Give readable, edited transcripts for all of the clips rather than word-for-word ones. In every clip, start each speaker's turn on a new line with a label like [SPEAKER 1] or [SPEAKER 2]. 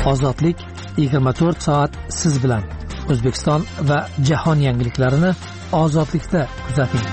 [SPEAKER 1] Ozodlik 24 soat siz bilan. O'zbekiston va jahon yangiliklarini ozodlikda kuzating.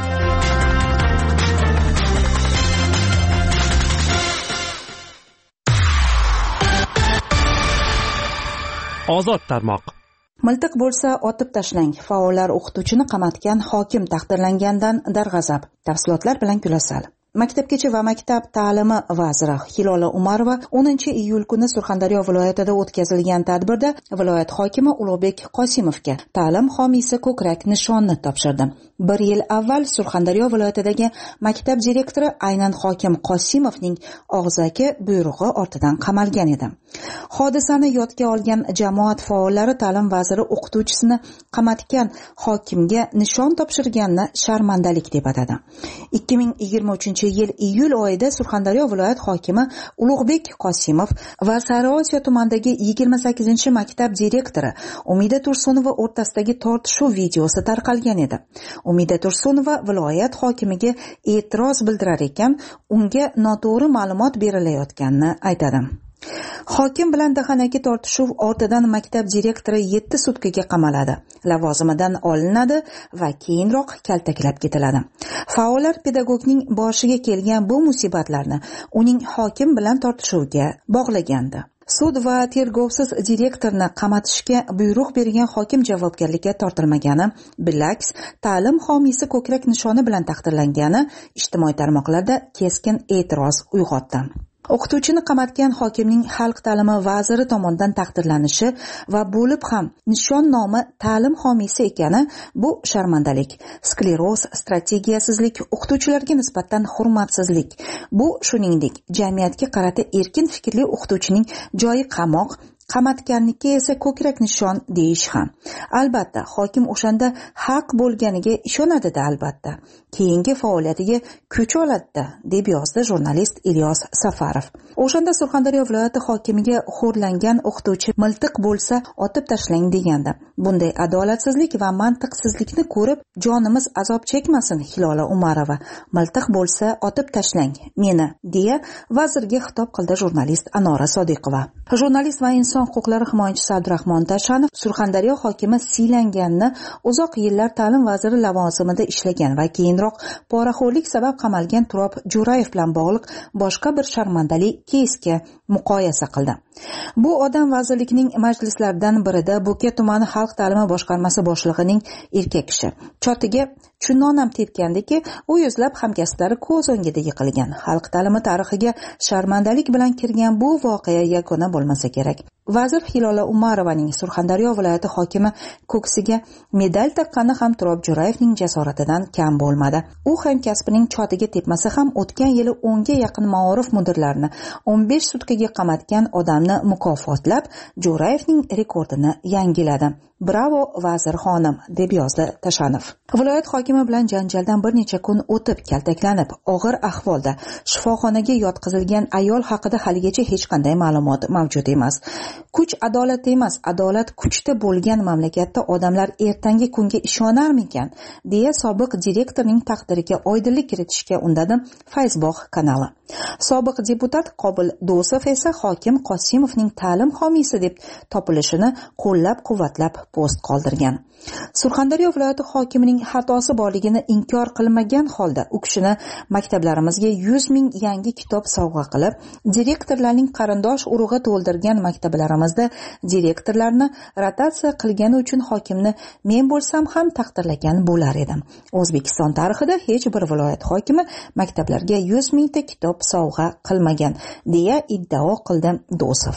[SPEAKER 2] Ozod tarmoq.
[SPEAKER 3] Miltiq bo'lsa otib tashlang. Faollar o'qituvchini qamatgan hokim taqdirlangandan darg'azab. Tafsilotlar bilan Gulasal. Maktabgacha va maktab ta'limi vaziri Hilola Umarova 10-iyul kuni Surxondaryo viloyatida o'tkazilgan tadbirda viloyat hokimi Ulug'bek Qosimovga ta'lim homiysi ko'krak nishonni topshirdi. 1 yil avval Surxondaryo viloyatidagi maktab direktori aynan hokim Qosimovning og'zaki buyrug'i ortidan qamalgan edi. Hodisani yodga olgan jamoat faollari ta'lim vaziri o'qituvchisini qamatgan hokimga nishon topshirganini sharmandalik deb atadi. 2023-yil iyul oyida Surxondaryo viloyat hokimi Ulug'bek Qosimov va Sariosiyo tumanidagi 28-maktab direktori Umida Tursunova o'rtasidagi tortishuv videosi tarqalgan edi. Umida Tursunova viloyat hokimiga e'tiroz bildirar ekan, unga noto'g'ri ma'lumot berilayotganini aytadi. Hokim bilan dahanaki tortishuv ortidan maktab direktori 7 sutkaga qamaladi, lavozimidan olinadi va keyinroq kaltaklab ketiladi. Faollar pedagogning boshiga kelgan bu musibatlarni uning hokim bilan tortishuviga bog'lagandi. Sud va tergovsiz direktorni qamatishga buyruq bergan hokim javobgarlikka tortilmagani, bilaks ta'lim homiysi ko'krak nishoni bilan taqdirlangani ijtimoiy tarmoqlarda keskin e'tiroz uyg'otdi. O'qituvchini qamatgan hokimning xalq ta'limi vaziri tomonidan taqdirlanishi va bo'lib ham nishon nomi ta'lim homiysi ekani bu sharmandalik, skleroz, strategiyasizlik, o'qituvchilarga nisbatan hurmatsizlik. Bu shuningdek jamiyatga qarata erkin fikrli o'qituvchining joyi qamoq, qamatganniki esa ko'krak nishon deyish ham. Albatta, hokim o'shanda haq bo'lganiga ishonadi-da albatta. Keyingi faoliyatiga kuch oladi, deb yozdi jurnalist Ilyos Safarov. O'shanda Surxondaryo viloyati hokimiga xo'rlangan o'qituvchi miltiq bo'lsa otib tashlang degandi. Bunday adolatsizlik va mantiqsizlikni ko'rib jonimiz azob chekmasin Hilola Umarova. Miltiq bo'lsa otib tashlang meni, deya vazirga xitob qildi jurnalist Anora Sodiqova. Jurnalist va inson huquqlari himoyachisi Abdurahmon Tashanov Surxondaryo hokimi siylanganini, uzoq yillar ta'lim vaziri lavozimida ishlagan va keyinroq poraxo'rlik sabab qamalgan Turob Jo'rayev bilan bog'liq boshqa bir sharmandali keysga muqoyasa qildi. Bu odam vazirlikning majlislaridan birida Bo'ka tumani xalq ta'limi boshqarmasi boshlig'ining erkak kishi chotiga chunnonam tepgandiki, u yuzlab hamkasblari ko'z o'ngida yiqilgan. Xalq ta'limi tarixiga sharmandalik bilan kirgan bu voqea yakuna bo'lmasa kerak. Vazir Hilola Umarovaning Surxondaryo viloyati hokimi ko'ksiga medal taqqani ham Turob Jo'rayevning jasoratidan kam bo'lmadi. U hamkasbining chotiga tepmasa ham o'tgan yili 10 ga yaqin ma'orif mudirlarini 15 sutkaga qamatgan odamni mukofotlab, Jo'rayevning rekordini yangiladi. Bravo vazir xonim, deb yozdi Tashanov. Viloyat hokimi bilan janjaldan bir necha kun o'tib kaltaklanib, og'ir ahvolda shifoxonaga yotqizilgan ayol haqida haligacha hech qanday ma'lumot mavjud emas. Kuch adolat emas, adolat kuchda bo'lgan mamlakatda odamlar ertangi kunga ishonarmikan, deya sobiq direktorning taqdiriga oydinlik kiritishga undadi Fayzbog' kanali. Sobiq deputat Qobil Do'sov esa hokim Qosimovning ta'lim homiysi deb topilishini qo'llab-quvvatlab post qoldirgan. Surxondaryo viloyati hokimining xatosi borligini inkor qilmagan holda u kishini maktablarimizga 100 ming yangi kitob sovg'a qilib, direktorlarning qarindosh urug'i to'ldirgan maktablarimizda direktorlarni rotatsiya qilgani uchun hokimni men bo'lsam ham taqdirlagan bo'lar edim. O'zbekiston tarixida hech bir viloyat hokimi maktablarga 100 mingta kitob sovg'a qilmagan, deya iddao qildi Do'sov.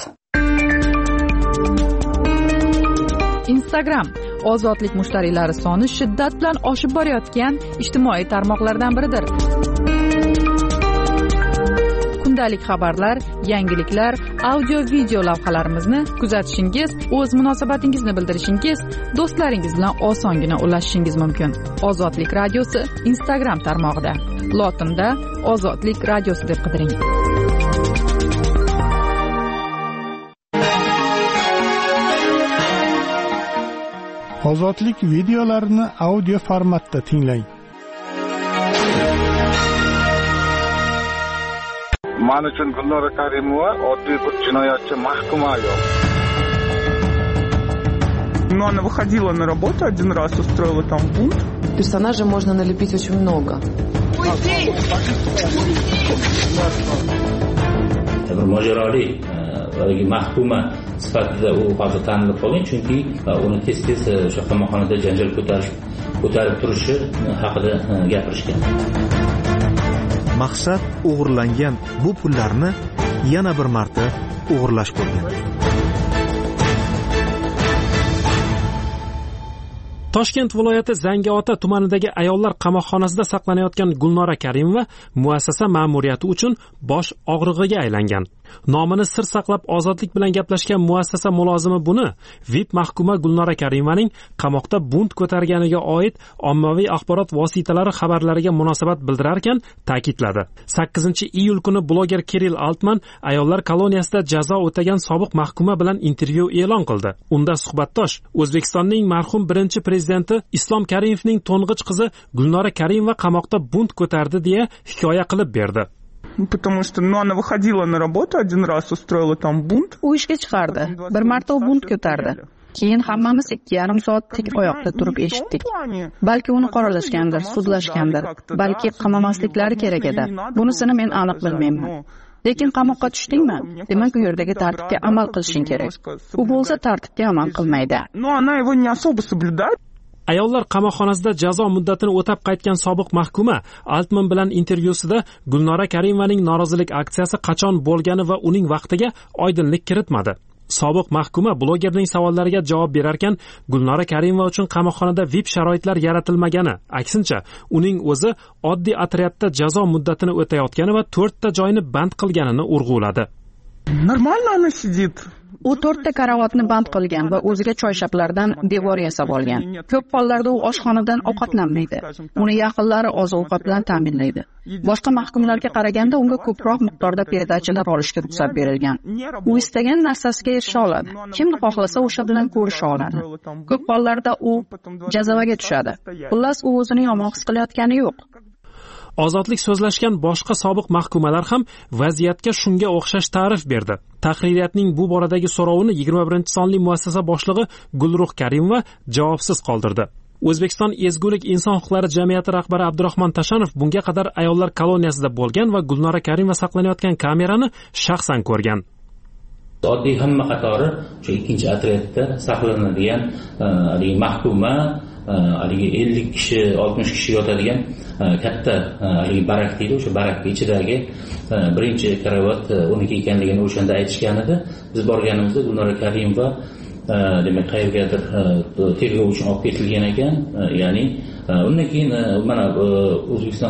[SPEAKER 4] Instagram ozodlik mushtariylari soni shiddat bilan oshib borayotgan ijtimoiy tarmoqlardan biridir. Kundalik xabarlar, yangiliklar, audio-video lavhalarimizni kuzatishingiz, o'z munosabatingizni bildirishingiz, do'stlaringiz bilan osongina ulashishingiz mumkin. Ozodlik radiosi Instagram tarmog'ida. Lotinda Ozodlik radiosi deb qidiring.
[SPEAKER 5] Ozodlik videolarini audio formatda tinglang.
[SPEAKER 6] Men uchun Gulnora Karimova oddiy bir jinoyatchi mahkum ayol. Но она выходила на работу один раз, устроила там бунт.
[SPEAKER 7] Персонажей можно налепить очень много.
[SPEAKER 8] Bir mojaroli mahkuma sifatida u hozir tanilib qolgan, chunki uni tez-tez o'sha qamoqxonada janjal ko'tarib turishi haqida gapirishgan.
[SPEAKER 9] Maqsad o'g'irlangan bu pullarni yana bir marta o'g'irlash bo'lgan.
[SPEAKER 2] Toshkent viloyati Zangiota tumanidagi ayollar qamoqxonasida saqlanayotgan Gulnora Karimova muassasa ma'muriyati uchun bosh og'rig'iga aylangan. Nomini sir saqlab ozodlik bilan gaplashgan muassasa mulozimi buni VIP mahkuma Gulnora Karimaning qamoqda bunt ko'targaniga oid ommaviy axborot vositalari xabarlariga munosabat bildirar ekan ta'kidladi. 8-iyul kuni bloger Kirill Altman ayollar koloniyasida jazo o'tagan sobiq mahkuma bilan intervyu e'lon qildi. Unda suhbatdosh O'zbekistonning marhum birinchi prezidenti Islom Karimovning to'ng'ich qizi Gulnora Karimova qamoqda bunt ko'tardi deya hikoya qilib berdi.
[SPEAKER 6] Потому что она выходила на работу один раз, устроила там бунт.
[SPEAKER 4] U ishga chiqardi. Bir marta u bunt ko'tardi. Keyin hammamiz 2,5 soat tik oyoqda turib eshitdik. Balki uni qoralashgandir, sudlashgandir, balki qamamasliklari kerak edi. Bunisini men aniq bilmayman. Lekin qamoqqa tushdingmi? Demak, u yerdagi tartibga amal qilishing kerak. U bo'lsa tartibga amal qilmaydi.
[SPEAKER 6] Но она его не особо соблюдает.
[SPEAKER 2] Ayollar qamoqxonasida jazo muddatini o'tab qaytgan sobiq mahkuma Altman bilan intervyusida Gulnora Karimovaning norozilik aksiyasi qachon bo'lgani va uning vaqtiga oydinlik kiritmadi. Sobiq mahkuma blogerning savollariga javob berarkan, Gulnora Karimova uchun qamoqxonada VIP sharoitlar yaratilmagani, aksincha, uning o'zi oddiy otryadda jazo muddatini o'tayotgani va 4 ta joyni band qilganini urg'uladi.
[SPEAKER 6] Нормально она сидит.
[SPEAKER 4] U 4 ta karavotni band qilgan va o'ziga choyshablardan devor yasab olgan. Ko'p hollarda u oshxonadan ovqatlanmaydi. Uni yaqinlari oziq-ovqat bilan ta'minlaydi. Boshqa mahkumlarga qaraganda unga ko'proq miqdorda perdachilar olishga ruxsat berilgan. U istagan narsasiga erisha oladi. Kimni xohlasa o'sha bilan ko'risha oladi. Ko'p hollarda u jazavaga tushadi. Xullas, u o'zini yomon his qilayotgani yo'q.
[SPEAKER 2] Ozodlik so'zlashgan boshqa sobiq mahkumalar ham vaziyatga shunga o'xshash ta'rif berdi. Tahririyatning bu boradagi so'rovini 21-sonli muassasa boshlig'i Gulruh Karimova javobsiz qoldirdi. O'zbekiston Ezgulik inson huquqlari jamiyati rahbari Abdurahmon Tashanov bunga qadar ayollar koloniyasida bo'lgan va Gulnora Karimova saqlanayotgan kamerani shaxsan ko'rgan.
[SPEAKER 8] Oddiy hamma qatori o'sha 2-otryadda saqlanadigan mahkuma 50 kishi, 60 kishi yotadigan katta barak deydi. O'sha barakning ichidagi birinchi karavot uniki ekanligini o'shanda aytishgan edi. Biz borganimizda Gulnora Karimova demak qayergadir tergov uchun olib ketilgan ekan. Ya'ni undan keyin mana O'zbekiston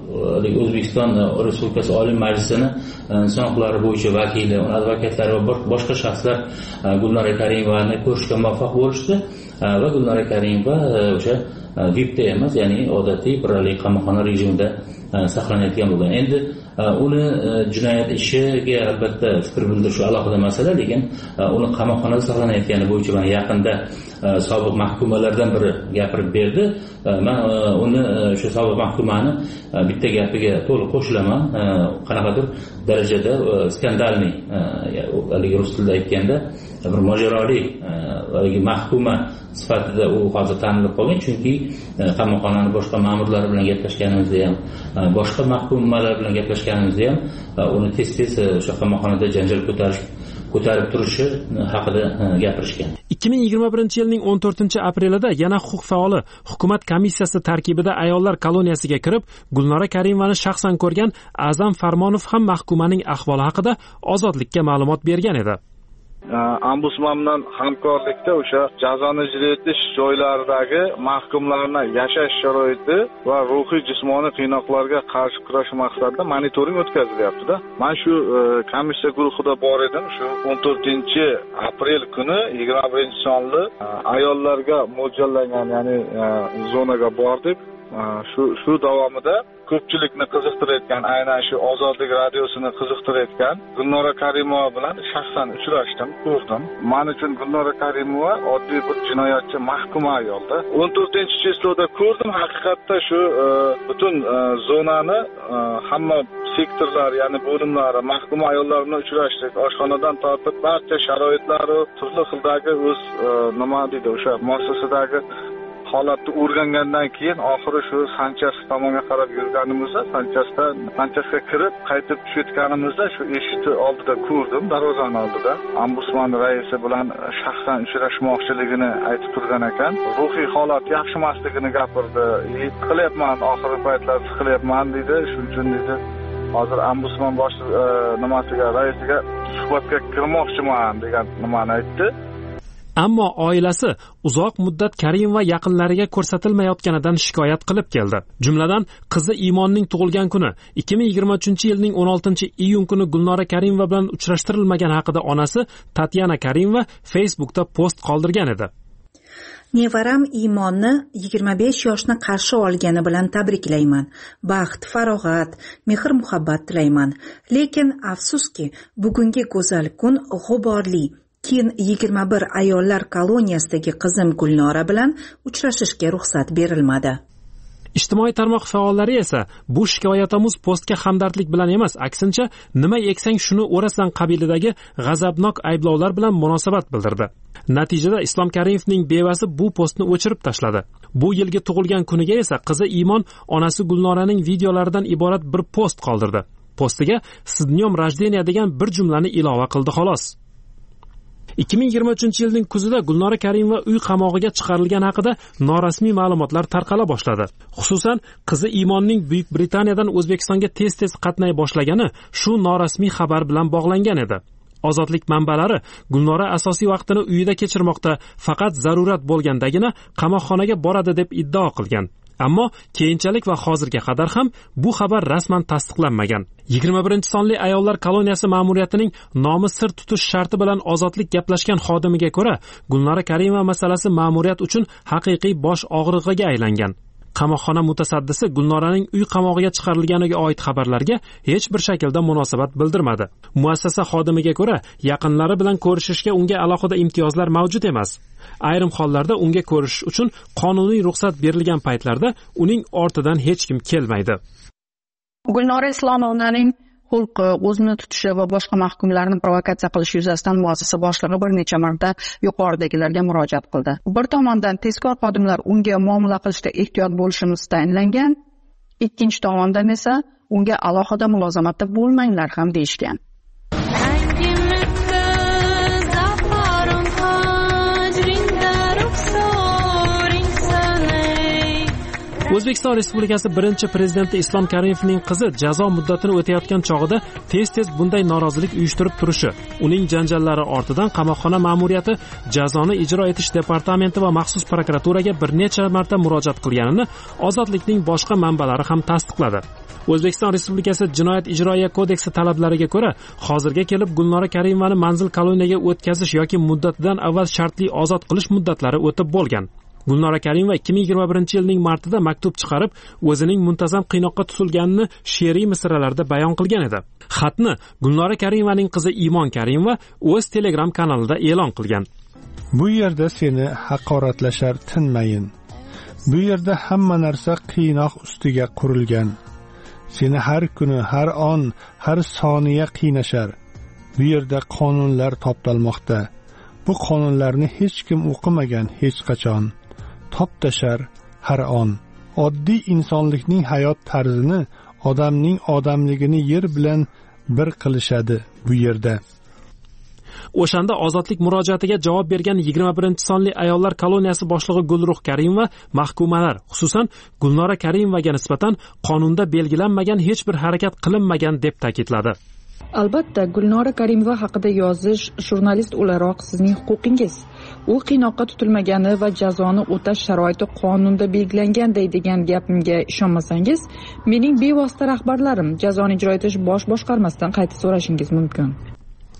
[SPEAKER 8] Respublikasi Oliy Majlisining inson huquqlari bo'yicha vakili, advokatlari va boshqa shaxslar Gulnora Karimovani ko'rishga muvaffaq bo'lishdi va Gulnora Karimova o'sha VIPda emas, ya'ni odatiy biralik qamoqxona rejimida saqlanayotgan bo'lgan. Endi uni jinoyat ishiga albatta fikr bildirish alohida masala, lekin uni qamoqxonada saqlanayotgani bo'yicha mana yaqinda sobiq mahkumalardan biri gapirib berdi. Men uni o'sha sobiq mahkumani bitta gapiga to'liq qo'shilaman. Qanaqadir darajada skandalniy, haligi rus tilida aytganda bir mojaroli mahkuma sifatida u hozir tanilib qolgan, chunki qamoqxonani boshqa ma'murlar bilan gaplashganimizda ham, boshqa mahkumalar bilan gaplashganimizda ham uni tez-tez o'sha qamoqxonada janjal ko'tarib turishi haqida gapirishgan.
[SPEAKER 2] 2021-yilning 14-aprelida yana huquq faoli hukumat komissiyasi tarkibida ayollar koloniyasiga kirib, Gulnora Karimovani shaxsan ko'rgan A'zam Farmonov ham mahkumaning ahvoli haqida ozodlikka ma'lumot bergan edi.
[SPEAKER 10] Ombudsman bilan hamkorlikda o'sha jazoni ijro etish joylaridagi mahkumlarning yashash sharoiti va ruhiy jismoniy qiynoqlarga qarshi kurash maqsadida monitoring o'tkazilyapti-da. Men shu komissiya guruhida bor edim. Shu 14-aprel kuni 21-sonli ayollarga mo'ljallangan, ya'ni zonaga bordik. Shu davomida ko'pchilikni qiziqtirayotgan, aynan shu Ozodlik radiosini qiziqtirayotgan Gulnora Karimova bilan shaxsan uchrashdim, ko'rdim. Men uchun Gulnora Karimova oddiy bir jinoyatchi, mahkum ayolda. 14-cheklovda ko'rdim, haqiqatda shu butun zonani hamma sektorlar, ya'ni bo'limlar, mahkum ayollarni uchrashdik. Oshxonadan tortib barcha sharoitlari, turli xildagi o'z nima deydi, o'sha muassasadagi holatni o'rgangandan keyin oxiri shu Sanchas tomonga qarab yurganimizda, Sanchasga kirib qaytib tushayotganimizda shu eshikni oldida ko'rdim, darvozani oldida. Ombudsman raisi bilan shaxsan uchrashmoqchiligini aytib turgan ekan. Ruhiy holat yaxshi emasligini gapirdi. Qilyapman, oxirgi paytlar qilyapman dedi. Shuning uchun dedi, hozir ombudsman nimasiga, raisiga suhbatga kirmoqchiman degan nimani aytdi.
[SPEAKER 2] Ammo oilasi uzoq muddat Karim va yaqinlariga ko'rsatilmayotganidan shikoyat qilib keldi. Jumladan, qizi Imonning tug'ilgan kuni 2023-yilning 16-iyun kuni Gulnora Karimova bilan uchrashtirilmagani haqida onasi Tatyana Karimova Facebookda post qoldirgan edi.
[SPEAKER 3] Nevaram Imonni 25 yoshni qarshi olgani bilan tabriklayman. Baxt, farog'at, mehr-muhabbat tilayman. Lekin afsuski, bugungi go'zal kun g'uborli. Keyin 21 ayollar koloniyasidagi qizim Gulnora bilan uchrashishga ruxsat berilmadi.
[SPEAKER 2] Ijtimoiy tarmoq faollari esa bu shikoyatomuz postga hamdardlik bilan emas, aksincha nima eksang shuni o'rasan qabilidagi g'azabnok ayblovlar bilan munosabat bildirdi. Natijada Islom Karimovning bevasi bu postni o'chirib tashladi. Bu yilgi tug'ilgan kuniga esa qizi Imon onasi Gulnoraning videolaridan iborat bir post qoldirdi. Postiga "S dnyom rождения" degan bir jumlani ilova qildi xolos. 2023-yilning kuzida Gulnora Karimova uy qamog'iga chiqarilgani haqida norasmiy ma'lumotlar tarqala boshladi. Xususan, qizi Imonning Buyuk Britaniyadan O'zbekistonga tez-tez qatnay boshlagani shu norasmiy xabar bilan bog'langan edi. Ozodlik manbalari Gulnora asosiy vaqtini uyida kechirmoqda, faqat zarurat bo'lgandagina qamoqxonaga boradi deb iddao qilgan. Ammo keyinchalik va hozirga qadar ham bu xabar rasman tasdiqlanmagan. 21-sonli ayollar koloniyasi ma'muriyatining nomi sir tutish sharti bilan ozodlik gaplashgan xodimiga ko'ra, Gulnora Karimova masalasi ma'muriyat uchun haqiqiy bosh og'rig'iga aylangan. Qamoqxona mutasaddisi Gulnoraning uy qamog'iga chiqarilganiga oid xabarlarga hech bir shaklda munosabat bildirmadi. Muassasa xodimiga ko'ra, yaqinlari bilan ko'rishishga unga alohida imtiyozlar mavjud emas. Ayrim hollarda unga ko'rishish uchun qonuniy ruxsat berilgan paytlarda uning ortidan hech kim kelmaydi.
[SPEAKER 4] Gulnora Islomovnaning xulqi, o'zini tutishi va boshqa mahkumlarni provokatsiya qilish yuzasidan muassasa boshlig'i bir necha marta yuqoridagilarga murojaat qildi. Bir tomondan tezkor xodimlar unga muomala qilishda ehtiyot bo'lishimiz tayinlangan, ikkinchi tomondan esa unga alohida mulozamatda bo'lmanglar ham deyishgan.
[SPEAKER 2] O'zbekiston Respublikasi birinchi prezidenti Islom Karimovning qizi jazo muddatini o'tayotgan chog'ida tez-tez bunday norozilik uyushtirib turishi, uning janjallari ortidan qamoqxona ma'muriyati jazoni ijro etish departamenti va maxsus prokuraturaga bir necha marta murojaat qilganini Ozodlikning boshqa manbalari ham tasdiqladi. O'zbekiston Respublikasi Jinoyat ijroiya kodeksi talablariga ko'ra, hozirga kelib Gulnora Karimovani manzil koloniyaga o'tkazish yoki muddatidan avval shartli ozod qilish muddatlari o'tib bo'lgan. Gulnora Karimova 2021-yilning martida maktub chiqarib, o'zining muntazam qiynoqqa tutilganini she'riy misralarda bayon qilgan edi. Xatni Gulnora Karimovaning qizi Imon Karimova o'z Telegram kanalida e'lon qilgan.
[SPEAKER 5] Bu yerda seni haqoratlashar tinmayin. Bu yerda hamma narsa qiynoq ustiga qurilgan. Seni har kuni, har on, har soniya qiynashar. Bu yerda qonunlar toptalmoqda. Bu qonunlarni hech kim o'qimagan hech qachon. Toptashar har on. Oddiy insonlikning hayot tarzini, odamning odamligini yer bilan bir qilishadi bu yerda.
[SPEAKER 2] O'shanda ozodlik murojaatiga javob bergan 21-sonli ayollar koloniyasi boshlig'i Gulruh Karimova mahkumalar, xususan Gulnora Karimovaga nisbatan qonunda belgilanmagan hech bir harakat qilinmagan deb ta'kidladi.
[SPEAKER 11] Albatta, Gulnora Karimova haqida yozish jurnalist o'laroq sizning huquqingiz. U qiynoqqa tutilmagani va jazoni o'tash sharoiti qonunda belgilanganday degan gapimga ishonmasangiz, mening bevosita rahbarlarim jazoni ijro etish bosh boshqarmasidan qayta so'rashingiz mumkin.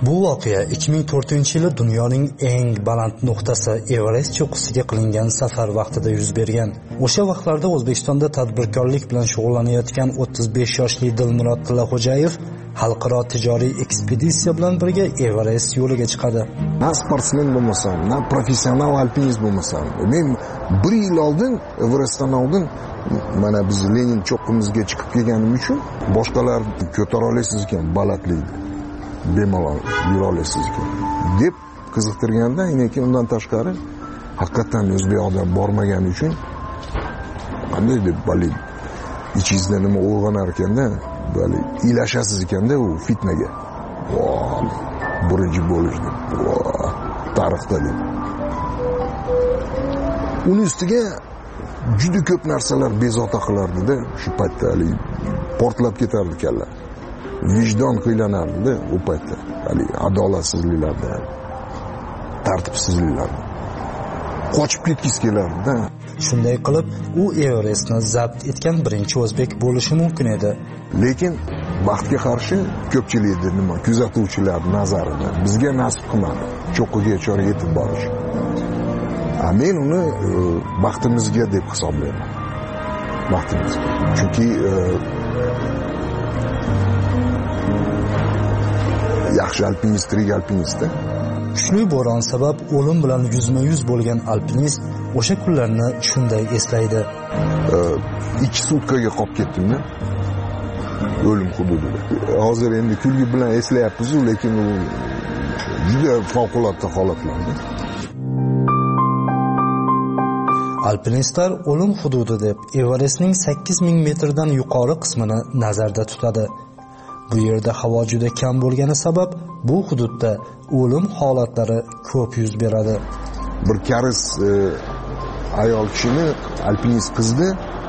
[SPEAKER 12] Bu voqea 2004-yili dunyoning eng baland nuqtasi Everest cho'qqisiga qilingan safar vaqtida yuz bergan. O'sha vaqtlarda O'zbekistonda tadbirkorlik bilan shug'ullanayotgan 35 yoshli Dilmurod Tillaxo'jayev xalqaro tijoriy ekspeditsiya bilan birga Everest yo'liga chiqadi.
[SPEAKER 13] Na sportsmen bo'lmasam, na professional alpinist bo'lmasam, men 1 yil oldin Everestdan oldin mana biz Lenin cho'qqimizga chiqib kelganim uchun boshqalar ko'tara olasiz ekan balandlikni. Bemalol yura olasiz ekan deb qiziqtirganda, lekin undan tashqari haqiqatan o'zbek odam bormagani uchun qanday deb balib ichingizda nima uyg'onar ekanda, balib ilashasiz ekanda u fitnaga. Birinchi bo'lishdi. Tarixda deb. Uning ustiga juda ko'p narsalar bezovta qilardi-da, shu paytda portlab ketardi kalla. Vijdon qiylanardi u paytda. Adolatsizliklarda, tartibsizliklarda. Qochib ketgisi kelardi-da.
[SPEAKER 12] Shunday qilib, u Everestni zabt etgan birinchi o'zbek bo'lishi mumkin edi.
[SPEAKER 13] Lekin baxtga qarshi ko'pchilikda nima, kuzatuvchilar nazarida bizga nasib qilmadi cho'qqiga yetib borish. Men uni baxtimizga deb hisoblayman. Baxtimizga. Chunki yaxshi alpinist, tirik alpinistda.
[SPEAKER 12] Kuchli bo'ron sabab o'lim bilan yuzma-yuz bo'lgan alpinist o'sha kunlarni shunday eslaydi.
[SPEAKER 13] 2 sutkaga qolib ketdim-da. O'lim hududida. Hozir endi kulgi bilan eslayapmiz, lekin u juda favqulodda holatlarda.
[SPEAKER 12] Alpinistlar o'lim hududi deb Everestning 8000 metrdan yuqori qismini nazarda tutadi. Bu yerda havo juda kam bo'lgani sabab bu hududda o'lim holatlari ko'p yuz beradi.
[SPEAKER 13] Bir karis ayol kishini alpinist qizni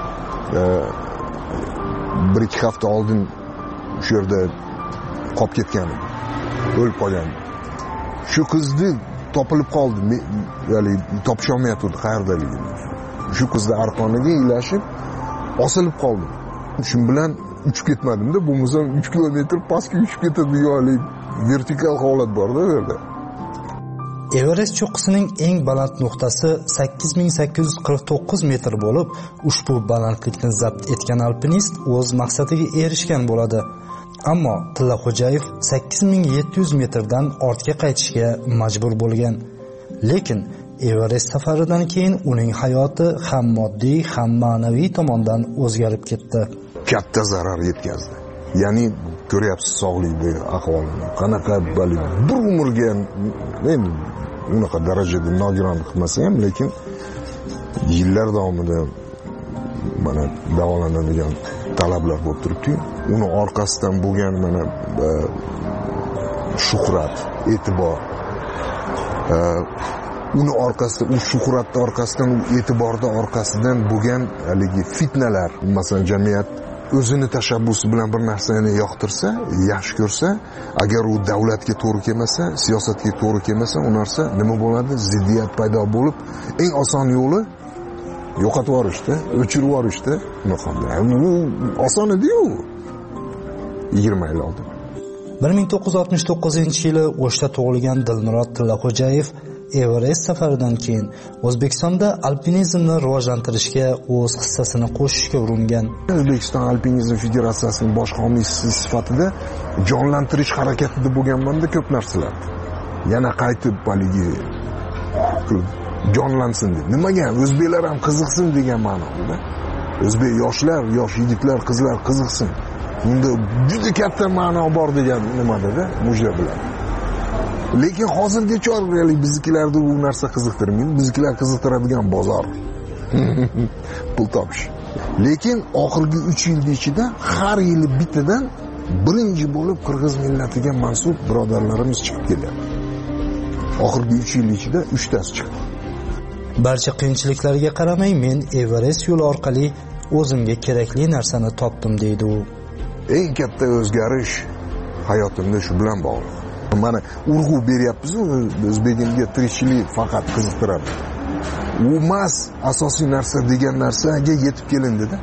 [SPEAKER 13] 1-2 hafta oldin shu yerda qolib ketgan, o'lib qolgan. Shu qizni topilib qoldi, ya'ni topish olmayapti qayerdaligini. Shu qizni arqoniga ilashib osilib qoldi. Shu bilan uchib ketmadim-da, bo'lmasam 3 kilometr pastga uchib ketadigan vertikal holat bor-da bu yerda.
[SPEAKER 12] Everest cho'qqisining eng baland nuqtasi 8849 metr bo'lib, ushbu balandlikni zabt etgan alpinist o'z maqsadiga erishgan bo'ladi. Ammo Tillaxo'jayev 8700 metrdan ortga qaytishga majbur bo'lgan. Lekin Everest safaridan keyin uning hayoti ham moddiy, ham ma'naviy tomondan o'zgarib ketdi.
[SPEAKER 13] Katta zarar yetkazdi. Ya'ni ko'ryapsiz sog'lig'idagi ahvolini. Qanaqa bir umrga men unaqa darajada nogironlik qilmasa ham, lekin yillar davomida mana davolanadigan talablar bo'lib turibdi. Uni orqasidan bo'lgan mana shuhrat, e'tibor, uni orqasida, u shuhratning orqasidan, u e'tiborning orqasidan bo'lgan haligi fitnalar, masalan jamiyat o'zini tashabbusi bilan bir narsani yoqtirsa, yaxshi ko'rsa, agar u davlatga to'g'ri kelmasa, siyosatga to'g'ri kelmasa, u narsa nima bo'ladi? Ziddiyat paydo bo'lib, eng oson yo'li yo'qotib yuborishda, o'chirib yuborishda. Bu oson edi-yu. 20 yil oldin.
[SPEAKER 12] 1969-yili O'shda tug'ilgan Dilmurod Tillaxo'jayev Everest safaridan keyin O'zbekistonda alpinizmni rivojlantirishga o'z hissasini qo'shishga uringan.
[SPEAKER 13] O'zbekiston Alpinizm Federatsiyasining bosh homiysi sifatida jonlantirish harakatida bo'lganmanda ko'p narsalar. Yana qaytib baligi jonlansin deb. Nimaga? O'zbeklar ham qiziqsin degan ma'noda. O'zbek yoshlar, yosh yigitlar, qizlar qiziqsin. Bunda juda katta ma'no bor degan nimada-da, mujda bilan. Lekin hozirgacha biznikilarda bu narsa qiziqtirmaydi. Biznikilar qiziqtiradigan bozor. Pul topish. Lekin oxirgi 3 yil ichida har yili bittadan birinchi bo'lib qirg'iz millatiga mansub birodarlarimiz chiqib kelyapti. Oxirgi 3 yil ichida 3 tasi chiqdi.
[SPEAKER 12] Barcha qiyinchiliklarga qaramay men Everest yo'li orqali o'zimga kerakli narsani topdim deydi u.
[SPEAKER 13] Eng katta o'zgarish hayotimda shu bilan bog'liq. Mana urg'u beryapmiz, o'zbegimga tirikchilik faqat qiziqtiradi. U emas asosiy narsa degan narsaga yetib kelindi-da.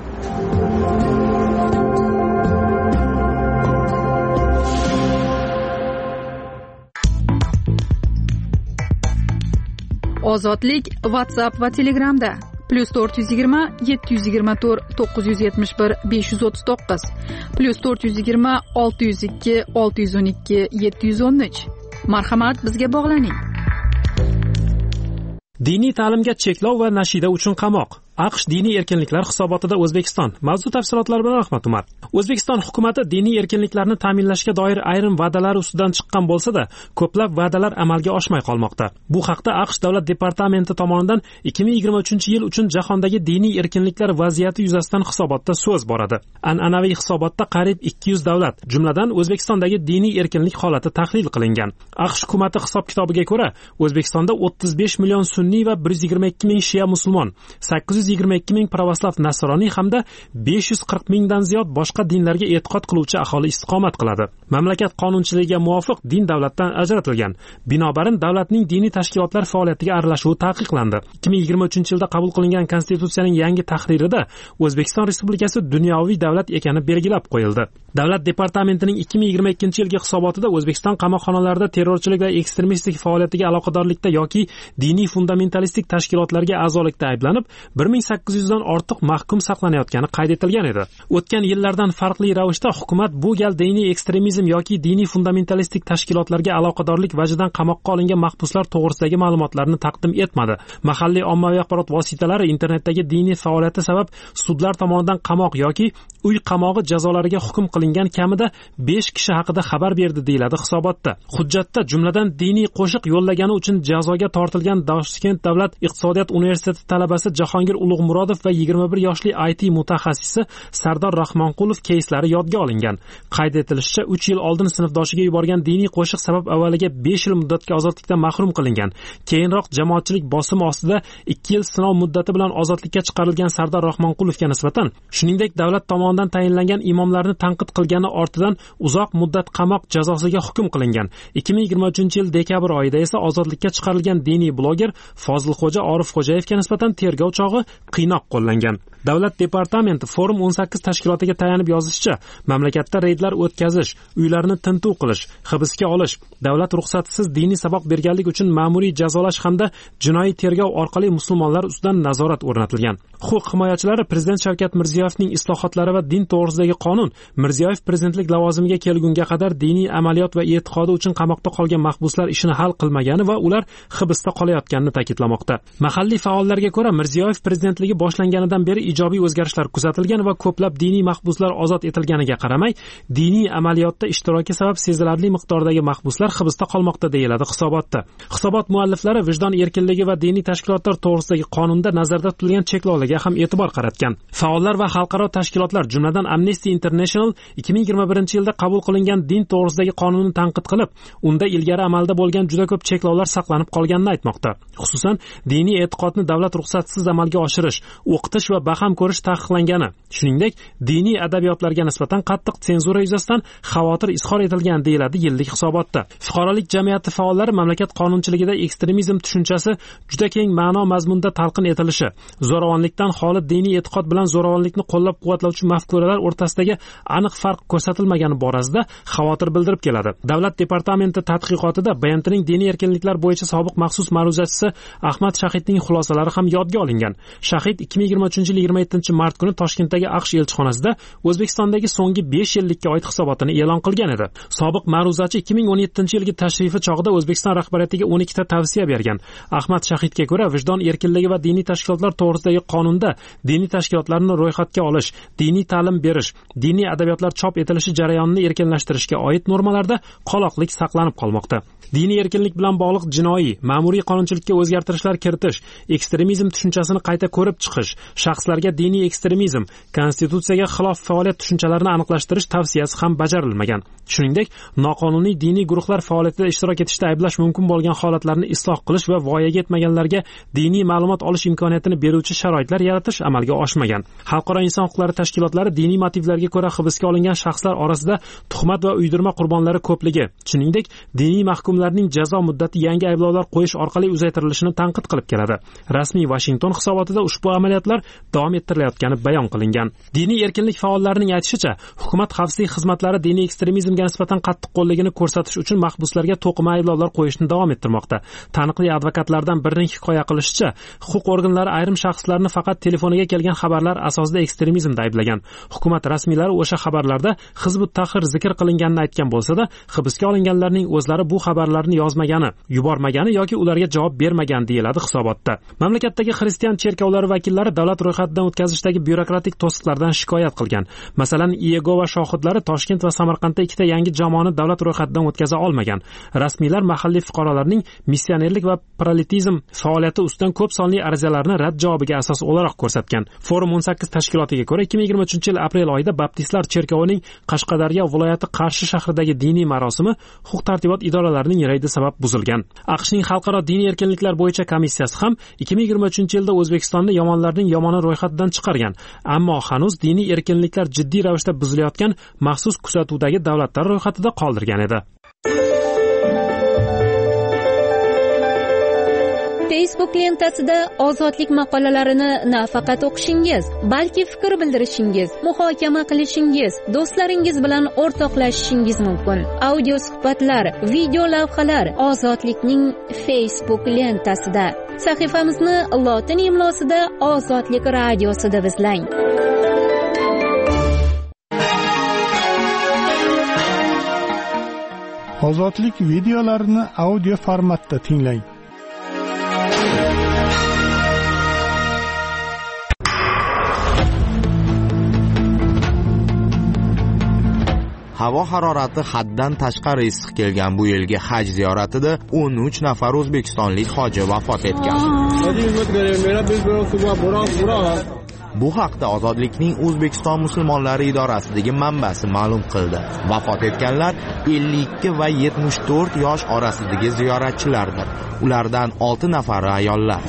[SPEAKER 11] Ozodlik WhatsApp va Telegramda +420 724 971 539 +420 602 612 713. Marhamat, bizga bog'laning.
[SPEAKER 2] Diniy ta'limga cheklov va nashida uchun qamoq. AQSh diniy erkinliklar hisobotida O'zbekiston. Mavzu tafsilotlari bilan Rahmat Umar. O'zbekiston hukumati diniy erkinliklarni ta'minlashga doir ayrim va'dalar ustidan chiqqan bo'lsa-da, ko'plab va'dalar amalga oshmay qolmoqda. Bu haqda AQSh davlat departamenti tomonidan 2023-yil uchun jahondagi diniy erkinliklar vaziyati yuzasidan hisobotda so'z boradi. An'anaviy hisobotda qariyb 200 davlat, jumladan O'zbekistondagi diniy erkinlik holati tahlil qilingan. AQSh hukumati hisob-kitobiga ko'ra, O'zbekistonda 35 million sunniy va 122 ming shiya musulmon, 822 ming pravoslav nasroniy hamda 540 mingdan ziyod boshqa dinlarga e'tiqod qiluvchi aholi istiqomat qiladi. Mamlakat qonunchiligiga muvofiq din davlatdan ajratilgan. Binobarin davlatning diniy tashkilotlar faoliyatiga aralashuvi taqiqlandi. 2023-yilda qabul qilingan konstitutsiyaning yangi tahririda O'zbekiston Respublikasi dunyoviy davlat ekani belgilab qo'yildi. Davlat departamentining 2022-yilgi hisobotida O'zbekiston qamoqxonalarida terrorchilik va ekstremistik faoliyatiga aloqadorlikda yoki diniy fundamentalistik tashkilotlarga a'zolikda ayblanib 1800 dan ortiq mahkum saqlanayotgani qayd etilgan edi. O'tgan yillardan farqli ravishda hukumat bu gal diniy ekstremizm yoki diniy fundamentalistik tashkilotlarga aloqadorlik vajidan qamoqqa olingan mahbuslar to'g'risidagi ma'lumotlarni taqdim etmadi. Mahalliy ommaviy axborot vositalari internetdagi diniy faoliyati sabab sudlar tomonidan qamoq yoki uy qamog'i jazolariga hukm qilingan kamida 5 kishi haqida xabar berdi deyiladi hisobotda. Hujjatda jumladan diniy qo'shiq yo'llagani uchun jazoga tortilgan Toshkent davlat iqtisodiyot universiteti talabasi Jahongir Ulug'murodov va 21 yoshli IT mutaxassisi Sardor Rahmonqulov keyslari yodga olingan. Qayd etilishicha, 3 yil oldin sinfdoshiga yuborgan diniy qo'shiq sabab avvaliga 5 yil muddatga ozodlikdan mahrum qilingan. Keyinroq jamoatchilik bosimi ostida 2 yil sinov muddati bilan ozodlikka chiqarilgan Sardor Rahmonqulovga nisbatan, shuningdek davlat tomonidan tayinlangan imomlarni tanqid qilgani ortidan uzoq muddat qamoq jazosiga hukm qilingan. 2023-yil dekabr oyida esa ozodlikka chiqarilgan diniy bloger Fozilxo'ja Orifxo'jayevga nisbatan tergov chog'i qiynoq qo'llangan. Davlat departamenti Forum 18 tashkilotiga tayanib yozishicha, mamlakatda reydlar o'tkazish, uylarni tintuv qilish, hibsga olish, davlat ruxsatisiz diniy saboq berganlik uchun ma'muriy jazolash hamda jinoiy tergov orqali musulmonlar ustidan nazorat o'rnatilgan. Huquq himoyachilari Prezident Shavkat Mirziyoyevning islohotlari va din to'g'risidagi qonun Mirziyoyev prezidentlik lavozimiga kelgunga qadar diniy amaliyot va e'tiqodi uchun qamoqda qolgan mahbuslar ishini hal qilmagani va ular hibsda qolayotganini ta'kidlamoqda. Mahalliy faollarga ko'ra, Mirziyoyev prezidentligi boshlanganidan beri ijobiy o'zgarishlar kuzatilgan va ko'plab diniy mahbuslar ozod etilganiga qaramay, diniy amaliyotda ishtiroki sabab sezilarli miqdordagi mahbuslar hibsda qolmoqda deyiladi hisobotda. Hisobot mualliflari vijdon erkinligi va diniy tashkilotlar to'g'risidagi qonunda nazarda tutilgan cheklovlarga ham e'tibor qaratgan. Faollar va xalqaro tashkilotlar, jumladan Amnesty International 2021-yilda qabul qilingan din to'g'risidagi qonunni tanqid qilib, unda ilgari amalda bo'lgan juda ko'p cheklovlar saqlanib qolganini aytmoqda. Xususan, diniy e'tiqodni davlat ruxsatisiz amalga oshirish, o'qitish va baham ko'rish taqiqlangani, shuningdek, diniy adabiyotlarga nisbatan qattiq senzura yuzasidan xavotir izhor etilgan deyiladi yillik hisobotda. Fuqarolik jamiyati faollari mamlakat qonunchiligida ekstremizm tushunchasi juda keng ma'no mazmunda talqin etilishi, zo'ravonlikdan xoli diniy e'tiqod bilan zo'ravonlikni qo'llab-quvvatlovchi mafkuralar o'rtasidagi aniq farq ko'rsatilmagani borasida xavotir bildirib keladi. Davlat departamenti tadqiqotida BMTning diniy erkinliklar bo'yicha sobiq maxsus ma'ruzachisi Ahmad Shahidning xulosalari ham yodga olingan. Shahid 2023-yil 27-mart kuni Toshkentdagi AQSh elchixonasida O'zbekistondagi so'nggi 5 yillikka oid hisobotini e'lon qilgan edi. Sobiq ma'ruzachi 2017-yilgi tashrifi chog'ida O'zbekiston rahbariyatiga 12 ta tavsiya bergan. Ahmad Shahidga ko'ra, vijdon erkinligi va diniy tashkilotlar to'g'risidagi qonunda diniy tashkilotlarni ro'yxatga olish, diniy ta'lim berish, diniy adabiyotlar chop etilishi jarayonini erkinlashtirishga oid normalarda qoloqlik saqlanib qolmoqda. Diniy erkinlik bilan bog'liq jinoiy, ma'muriy qonunchilikka o'zgartirishlar kiritish, ekstremizm tushunchasini qayta ko'rib chiqish, shaxslarga diniy ekstremizm, konstitutsiyaga xilof faoliyat tushunchalarini aniqlashtirish tavsiyasi ham bajarilmagan. Shuningdek, noqonuniy diniy guruhlar faoliyatida ishtirok etishda ayblash mumkin bo'lgan holatlarni isloh qilish va voyaga yetmaganlarga diniy ma'lumot olish imkoniyatini beruvchi sharoitlar yaratish amalga oshmagan. Xalqaro inson huquqlari tashkilotlari ekspertlari diniy motivlarga ko'ra hibsga olingan shaxslar orasida tuhmat va uydirma qurbonlari ko'pligi, shuningdek diniy mahkumlarning jazo muddati yangi ayblovlar qo'yish orqali uzaytirilishini tanqid qilib keladi. Rasmiy Washington hisobotida ushbu amaliyotlar davom ettirilayotgani bayon qilingan. Diniy erkinlik faollarining aytishicha, hukumat xavfsizlik xizmatlari diniy ekstremizmga nisbatan qattiq qo'lligini ko'rsatish uchun mahbuslarga to'qima ayblovlar qo'yishni davom ettirmoqda. Taniqli advokatlardan birining hikoya qilishicha, huquq organlari ayrim shaxslarni faqat telefoniga kelgan xabarlar asosida ekstremizmda ayblagan. Hukumat rasmiylari o'sha xabarlarda Hizbut Tahrir zikr qilinganini aytgan bo'lsa-da, hibsga olinganlarning o'zlari bu xabarlarni yozmagani, yubormagani yoki ularga javob bermagan deyiladi hisobotda. Mamlakatdagi xristian cherkovlari vakillari davlat ro'yxatidan o'tkazishdagi byurokratik to'siqlardan shikoyat qilgan. Masalan, Iyegova shohidlari Toshkent va Samarqandda ikkita yangi jamoani davlat ro'yxatidan o'tkaza olmagan. Rasmiylar mahalliy fuqarolarning missionerlik va proletizm faoliyati ustidan ko'p sonli arizalarni rad javobiga asos o'laroq ko'rsatgan. Forum 18 tashkilotiga ko'ra 2023-yil aprel oyida Baptistlar cherkovining Qashqadaryo viloyati Qarshi shahridagi diniy marosimi huquq-tartibot idoralarining reydi sabab buzilgan. AQShning xalqaro diniy erkinliklar bo'yicha komissiyasi ham 2023-yilda O'zbekistonni yomonlarning yomoni ro'yxatidan chiqargan. Ammo hanuz diniy erkinliklar jiddiy ravishda buzilayotgan maxsus kuzatuvdagi davlatlar ro'yxatida qoldirgan edi.
[SPEAKER 14] Facebook lentasida ozodlik maqolalarini nafaqat o'qishingiz, balki fikr bildirishingiz, muhokama qilishingiz, do'stlaringiz bilan o'rtoqlashishingiz mumkin. Audio suhbatlar, video lavhalar Ozodlikning Facebook lentasida. Sahifamizni lotin imlosida Ozodlik radiosi deb izlang.
[SPEAKER 5] Ozodlik videolarini audio formatda tinglang.
[SPEAKER 15] Havo harorati haddan tashqari issiq kelgan bu yilgi haj ziyoratida 13 nafar o'zbekistonlik hoji vafot etgan. Bu haqda Ozodlikning O'zbekiston musulmonlari idorasidagi manbasi ma'lum qildi. Vafot etganlar 52 va 74 yosh orasidagi ziyoratchilardir. Ulardan 6 nafari ayollar.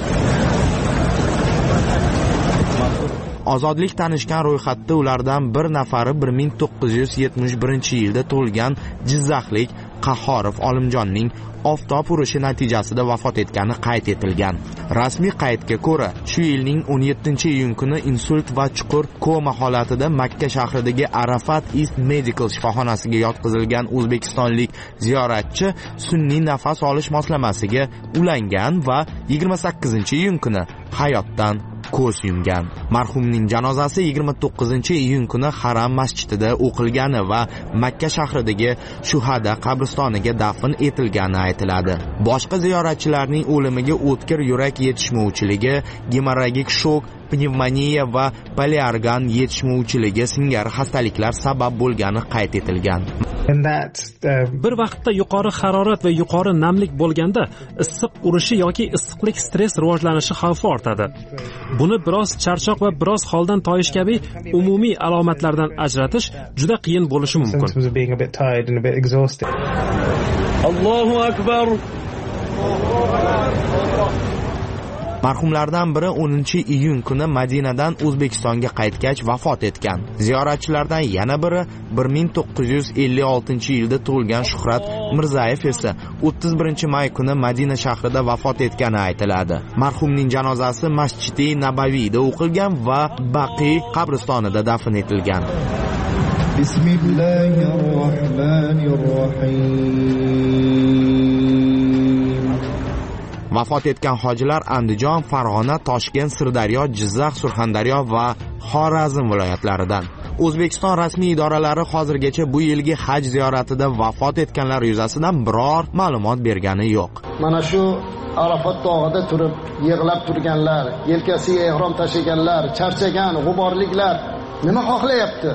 [SPEAKER 15] Ozodlik tanishgan ro'yxatda ulardan bir nafari 1971-yilda tug'ilgan Jizzaxlik Qahhorov Olimjonning oftob urishi natijasida vafot etgani qayd etilgan. Rasmiy qaydga ko'ra, shu yilning 17-iyun kuni insult va chuqur koma holatida Makka shahridagi Arafat East Medical shifoxonasiga yotqizilgan o'zbekistonlik ziyoratchi sun'iy nafas olish moslamasiga ulangan va 28-iyun kuni hayotdan ko'z yumgan. Marhumning janozasi 29-iyun kuni Haram masjidida o'qilgani va Makka shahridagi Shuhada qabristoniga dafn etilgani aytiladi. Boshqa ziyoratchilarning o'limiga o'tkir yurak yetishmovchiligi, gemorragik shok, pnevmoniya va poliorgan yetishmovchiligi singari xastaliklar sabab bo'lgani qayd etilgan.
[SPEAKER 2] Bir vaqtda yuqori harorat va yuqori namlik bo'lganda issiq urishi yoki issiqlik stress rivojlanishi xavfi ortadi. Buni biroz charchoq va biroz holdan toyish kabi umumiy alomatlardan ajratish juda qiyin bo'lishi mumkin.
[SPEAKER 15] Allohu akbar. Marhumlardan biri 10-iyun kuni Madinadan O'zbekistonga qaytgach vafot etgan. Ziyoratchilardan yana biri 1956-yilda tug'ilgan Shuhrat Mirzayev esa 31-may kuni Madina shahrida vafot etgani aytiladi. Marhumning janozasi Masjid-i Nabaviyda o'qilgan va Baqi qabristonida dafn etilgan. Bismillahirrohmanirrohim. Vafot etgan hojilar Andijon, Farg'ona, Toshkent, Sirdaryo, Jizzax, Surxondaryo va Xorazm viloyatlaridan. O'zbekiston rasmiy idoralari hozirgacha bu yilgi haj ziyoratida vafot etganlar yuzasidan biror ma'lumot bergani yo'q.
[SPEAKER 16] Mana shu Arafat tog'ida turib yig'lab turganlar, yelkasiga ehrom tashiganlar, charchagan, g'uborliklar nima xohlayapti?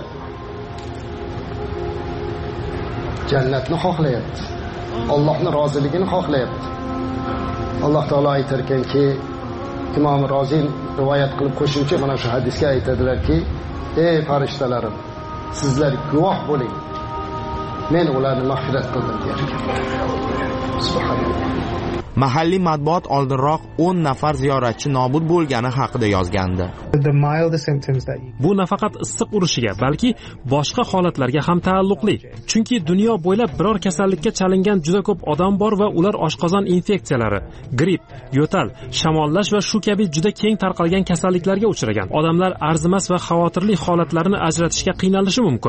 [SPEAKER 16] Jannatni xohlayapti. Allohning roziligini xohlayapti. Alloh taolo aytar ekanki, Imom Rozi rivoyat qilib qo'shimcha mana shu hadisga aytadilarki, ey farishtalarim, sizlar guvoh bo'ling. men ularni mag'firat qildim der ekan. Subhanalloh.
[SPEAKER 15] Mahalliy matbuot oldinroq 10 nafar ziyoratchi nobud bo'lgani haqida yozgandi.
[SPEAKER 2] Bu nafaqat issiq urishiga, balki boshqa holatlarga ham taalluqli. Chunki dunyo bo'ylab biror kasallikka chalingan juda ko'p odam bor va ular oshqozon infeksiyalari, gripp, yo'tal, shamollash va shu kabi juda keng tarqalgan kasalliklarga uchragan. Odamlar arzimas va xavotirli holatlarni ajratishga qiynalishi mumkin.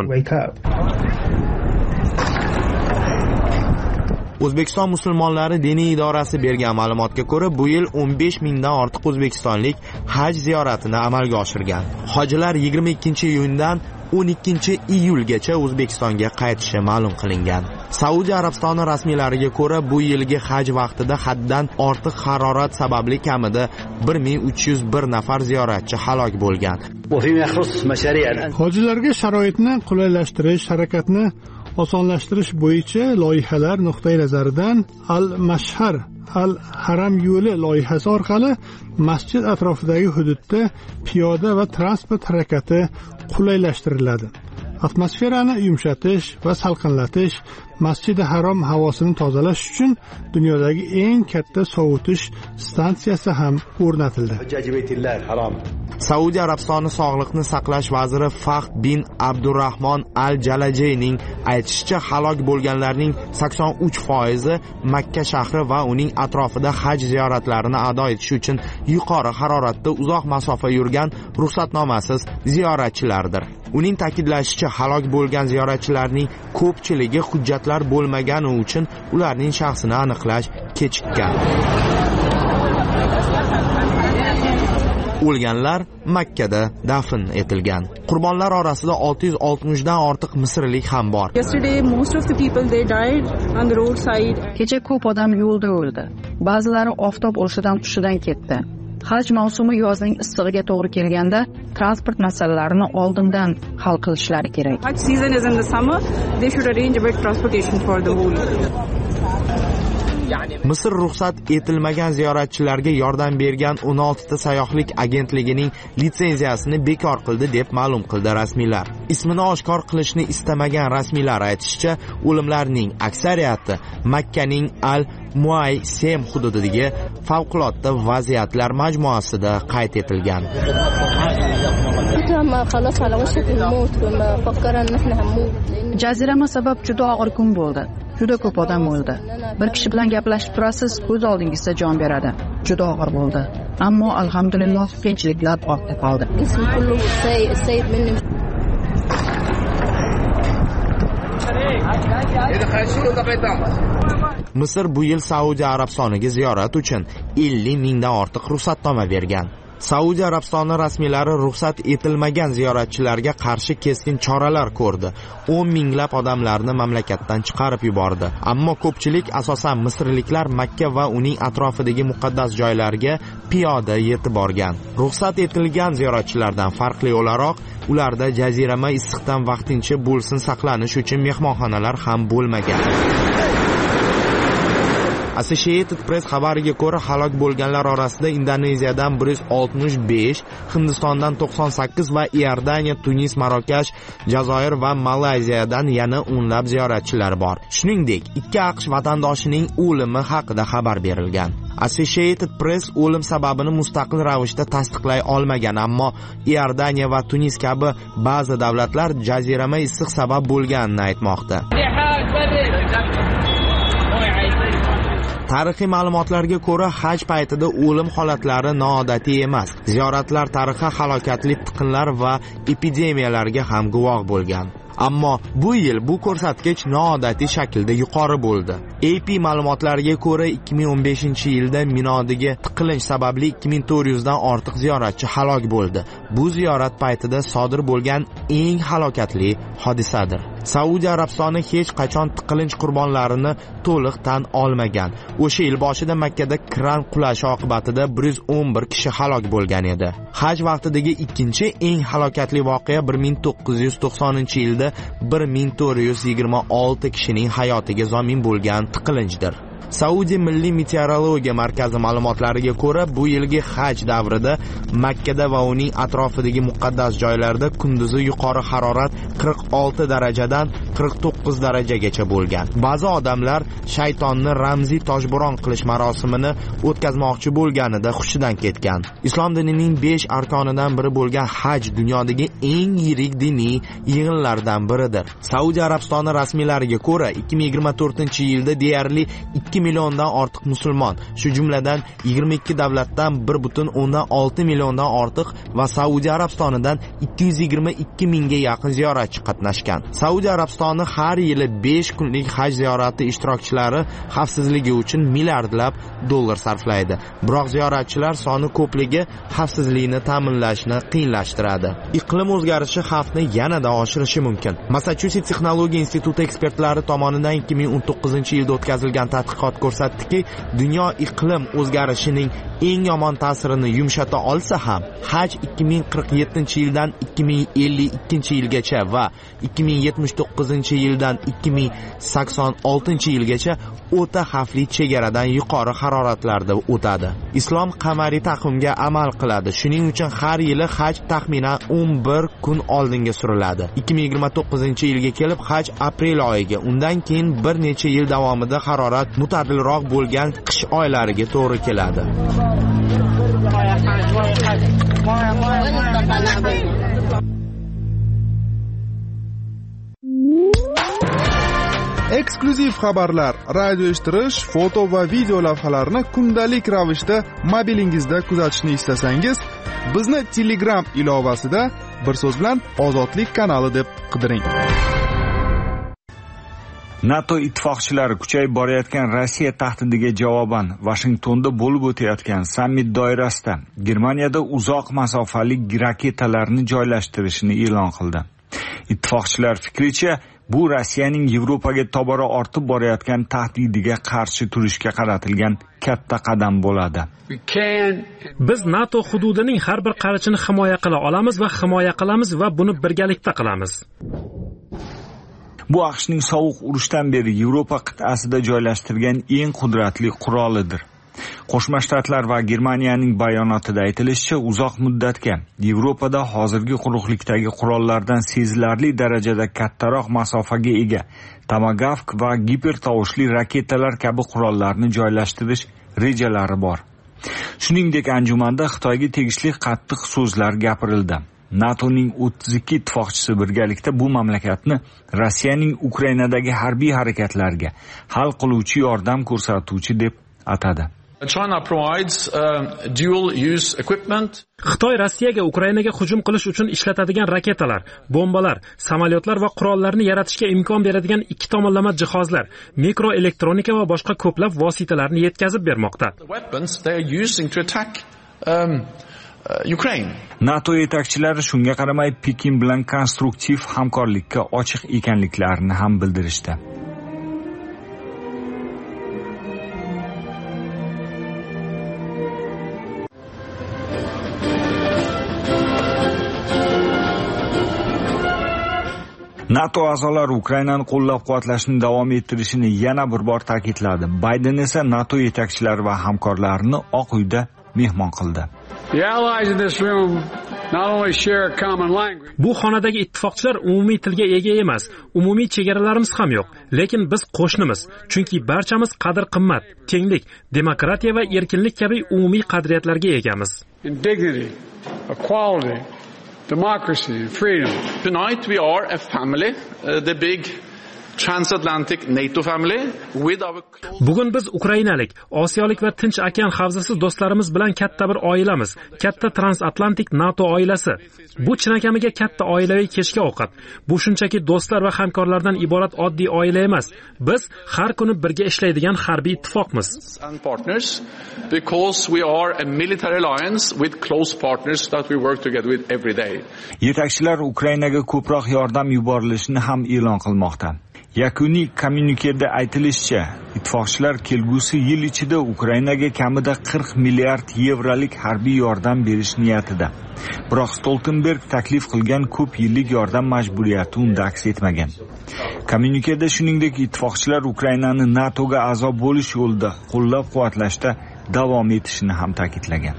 [SPEAKER 15] O'zbekiston musulmonlari diniy idorasi bergan ma'lumotga ko'ra, bu yil 15 mingdan ortiq o'zbekistonlik haj ziyoratini amalga oshirgan. Hojilar 22-iyundan 12-iyulgacha O'zbekistonga qaytishi ma'lum qilingan. Saudiya Arabistoni rasmiylariga ko'ra, bu yilgi haj vaqtida haddan ortiq harorat sababli kamida 1301 nafar ziyoratchi halok bo'lgan.
[SPEAKER 5] Hojilarga sharoitni qulaylashtirish, harakatni osonlashtirish bo'yicha loyihalar nuqtai nazaridan Al-Mashhar Al-Haram yo'li loyihasi orqali masjid atrofidagi hududda piyoda va transport harakati qulaylashtiriladi. Atmosferani yumshatish va salqinlatish, Masjid Harom havosini tozalash uchun dunyodagi eng katta sovutish stansiyasi ham o'rnatildi.
[SPEAKER 15] Saudiya Arabistoni sog'liqni saqlash vaziri Fahd bin Abdurrahmon Al-Jalajeyning aytishicha, halok bo'lganlarning 83% Makka shahri va uning atrofida haj ziyoratlarini ado etish uchun yuqori haroratda uzoq masofa yurgan ruxsatnomasiz ziyoratchilardir. Uning ta'kidlashicha, halok bo'lgan ziyoratchilarning ko'pchiligi hujjatlar bo'lmagani uchun ularning shaxsini aniqlash kechikkan. O'lganlar Makkada dafn etilgan. Qurbonlar orasida 660 dan ortiq misrlik ham bor.
[SPEAKER 4] Kecha ko'p odam yo'lda o'ldi. Ba'zilari oftob urishidan tushidan ketdi. Haj mavsumi yozning issig'iga to'g'ri kelganda transport masalalarini oldindan hal qilishlari kerak.
[SPEAKER 17] Haj season is in the summer, they should arrange a bit transportation for the whole.
[SPEAKER 15] Misr ruxsat etilmagan ziyoratchilarga yordam bergan 16 ta sayyohlik agentligining litsenziyasini bekor qildi deb ma'lum qildi rasmiylar. Ismini oshkor qilishni istamagan rasmiylar aytishicha, o'limlarning aksariyati Makkaning Al-Muaysem hududidagi favqulodda vaziyatlar majmuasida qayd etilgan.
[SPEAKER 4] Jazirama sabab juda og'ir kun bo'ldi. Juda ko'p odam o'ldi. Bir kishi bilan gaplashib turasiz, ko'z oldingizda jon beradi. Juda og'ir bo'ldi. Ammo alhamdulillah qiyinchiliklar ortda qoldi.
[SPEAKER 15] Misr bu yil Saudiya Arabistoniga ziyorat uchun 50 mingdan ortiq ruxsatnoma bergan. Saudiya Arabistoni rasmiylari ruxsat etilmagan ziyoratchilarga qarshi keskin choralar ko'rdi. 10 minglab odamlarni mamlakatdan chiqarib yubordi. Ammo ko'pchilik, asosan misrliklar, Makka va uning atrofidagi muqaddas joylarga piyoda yetib borgan. Ruxsat etilgan ziyoratchilardan farqli o'laroq, ularda jazirama issiqdan vaqtincha bo'lsin saqlanish uchun mehmonxonalar ham bo'lmagan. Associated Press xabariga ko'ra, halok bo'lganlar orasida Indoneziyadan 165, Hindistondan 98 va Iordaniya, Tunis, Marokash, Jazoir va Malayziyadan yana o'nlab ziyoratchilar bor. Shuningdek, 2 AQSh vatandoshining o'limi haqida xabar berilgan. Associated Press o'lim sababini mustaqil ravishda tasdiqlay olmagan, ammo Iordaniya va Tunis kabi ba'zi davlatlar jazirama issiq sabab bo'lganini aytmoqda. Tarixiy ma'lumotlarga ko'ra, haj paytida o'lim holatlari noodatiy emas. Ziyoratlar tarixi halokatli tiqinlar va epidemiyalarga ham guvoh bo'lgan. Ammo bu yil bu ko'rsatkich noodatiy shaklda yuqori bo'ldi. AP ma'lumotlariga ko'ra, 2015-yilda Minodagi tiqilinch sababli 2400 dan ortiq ziyoratchi halok bo'ldi. Bu ziyorat paytida sodir bo'lgan eng halokatli hodisadir. Saudiya Arabistoni hech qachon tiqilinch qurbonlarini to'liq tan olmagan. O'sha yil boshida Makkada kran qulashi oqibatida 111 kishi halok bo'lgan edi. Haj vaqtidagi ikkinchi eng halokatli voqea 1990-yilda 1426 kishining hayotiga zomin bo'lgan tiqilinchdir. Saudiya Milliy meteorologiya markazi ma'lumotlariga ko'ra, bu yilgi haj davrida Makkada va uning atrofidagi muqaddas joylarda kunduzi yuqori harorat 46 darajadan 49 darajagacha bo'lgan. Ba'zi odamlar shaytonni ramziy toshbo'ron qilish marosimini o'tkazmoqchi bo'lganida hushidan ketgan. Islom dinining 5 arkonidan biri bo'lgan haj dunyodagi eng yirik diniy yig'inlardan biridir. Saudiya Arabistoni rasmiylariga ko'ra 2024-yilda deyarli 2 milliondan ortiq musulmon, shu jumladan 22 davlatdan 1.6 milliondan ortiq va Saudiya Arabistonidan 222 mingga yaqin ziyoratchi qatnashgan. Saudiya Arabistoni har yili 5 kunlik haj ziyorati ishtirokchilari xavfsizligi uchun milliardlab dollar sarflaydi. Biroq ziyoratchilar soni ko'pligi xavfsizlikni ta'minlashni qiyinlashtiradi. Iqlim o'zgarishi xavfni yanada oshirishi mumkin. Massachusetts Texnologiya instituti ekspertlari tomonidan 2019-yilda o'tkazilgan tadqiqot ko'rsatdiki, dunyo iqlim o'zgarishining eng yomon ta'sirini yumshata olsa ham, haj 2047-yildan 2052-yilgacha va 2079-yildan 2086-yilgacha o'ta xavfli chegaradan yuqori haroratlarda o'tadi. Islom qamariy taqvimga amal qiladi. Shuning uchun har yili haj taxminan 11 kun oldinga suriladi. 2029-yilga kelib haj aprel oyiga, undan keyin bir necha yil davomida harorat mutadilroq bo'lgan qish oylariga to'g'ri keladi.
[SPEAKER 9] Eksklyuziv xabarlar, radio eshittirish, foto va video lavhalarni kundalik ravishda mobilingizda kuzatishni istasangiz, bizni Telegram ilovasida bir so'z bilan Ozodlik kanali deb qidiring.
[SPEAKER 18] NATO ittifoqchilari kuchayib borayotgan Rossiya tahdidiga javoban Washingtonda bo'lib o'tayotgan sammit doirasida Germaniyada uzoq masofali raketalarni joylashtirishini e'lon qildi. Ittifoqchilar fikricha, bu Rossiyaning Yevropaga tobora ortib borayotgan tahdidiga qarshi turishga qaratilgan katta qadam bo'ladi.
[SPEAKER 2] Biz NATO hududining har bir qarichini himoya qila olamiz va himoya qilamiz va buni birgalikda qilamiz.
[SPEAKER 18] Bu AQShning sovuq urushdan beri Yevropa qit'asida joylashtirgan eng qudratli qurolidir. Qo'shma Shtatlar va Germaniyaning bayonotida aytilishicha, uzoq muddatga Yevropada hozirgi quruqlikdagi qurollardan sezilarli darajada kattaroq masofaga ega Tomahawk va gipertovushli raketalar kabi qurollarni joylashtirish rejalari bor. Shuningdek, anjumanda Xitoyga tegishli qattiq so'zlar gapirildi. NATOning 32 ittifoqchisi birgalikda bu mamlakatni Rossiyaning Ukrainadagi harbiy harakatlarga hal qiluvchi yordam ko'rsatuvchi deb atadi.
[SPEAKER 19] China provides dual use equipment.
[SPEAKER 2] Xitoy Rossiyaga Ukrainaga hujum qilish uchun ishlatadigan raketalar, bombalar, samolyotlar va qurollarni yaratishga imkon beradigan ikki tomonlama jihozlar, mikroelektronika va boshqa ko'plab vositalarni yetkazib bermoqda.
[SPEAKER 18] NATO yetakchilari shunga qaramay Pekin bilan konstruktiv hamkorlikka ochiq ekanliklarini ham bildirishdi. NATO a'zolari Ukrainani qo'llab-quvvatlashni davom ettirishini yana bir bor ta'kidladi. Bayden esa NATO yetakchilari va hamkorlarini Oq uyda mehmon qildi.
[SPEAKER 2] Bu xonadagi ittifoqchilar umumiy tilga ega emas, umumiy chegaralarimiz ham yo'q, lekin biz qo'shnimiz, chunki barchamiz qadr-qimmat, tenglik, demokratiya va erkinlik kabi umumiy qadriyatlarga egamiz.
[SPEAKER 19] Democracy and freedom. Tonight we are a family, the big transatlantic NATO family with our
[SPEAKER 2] Bugun biz Ukrainalik, Osiyolik va Tinch okean havzasi do'stlarimiz bilan katta bir oilamiz, katta transatlantik NATO oilasi. Bu chinakamiga katta oilaviy kechki ovqat. Bu shunchaki do'stlar va hamkorlardan iborat oddiy oila emas. Biz har kuni birga ishlaydigan harbiy ittifoqmiz.
[SPEAKER 19] And partners because we are a military alliance with close partners that we work together with every day.
[SPEAKER 18] Yetakchilar Ukrainaga ko'proq yordam yuborilishini ham e'lon qilmoqda. Yakuniy kommunikeda aytilishicha, ittifoqchilar kelgusi yil ichida Ukrainaga kamida 40 milliard yevrolik harbiy yordam berish niyatida. Biroq Stoltenberg taklif qilgan ko'p yillik yordam majburiyati unda aks etmagan. Kommunikeda shuningdek ittifoqchilar Ukrainani NATOga a'zo bo'lish yo'lida qo'llab-quvvatlashda davom etishini ham ta'kidlagan.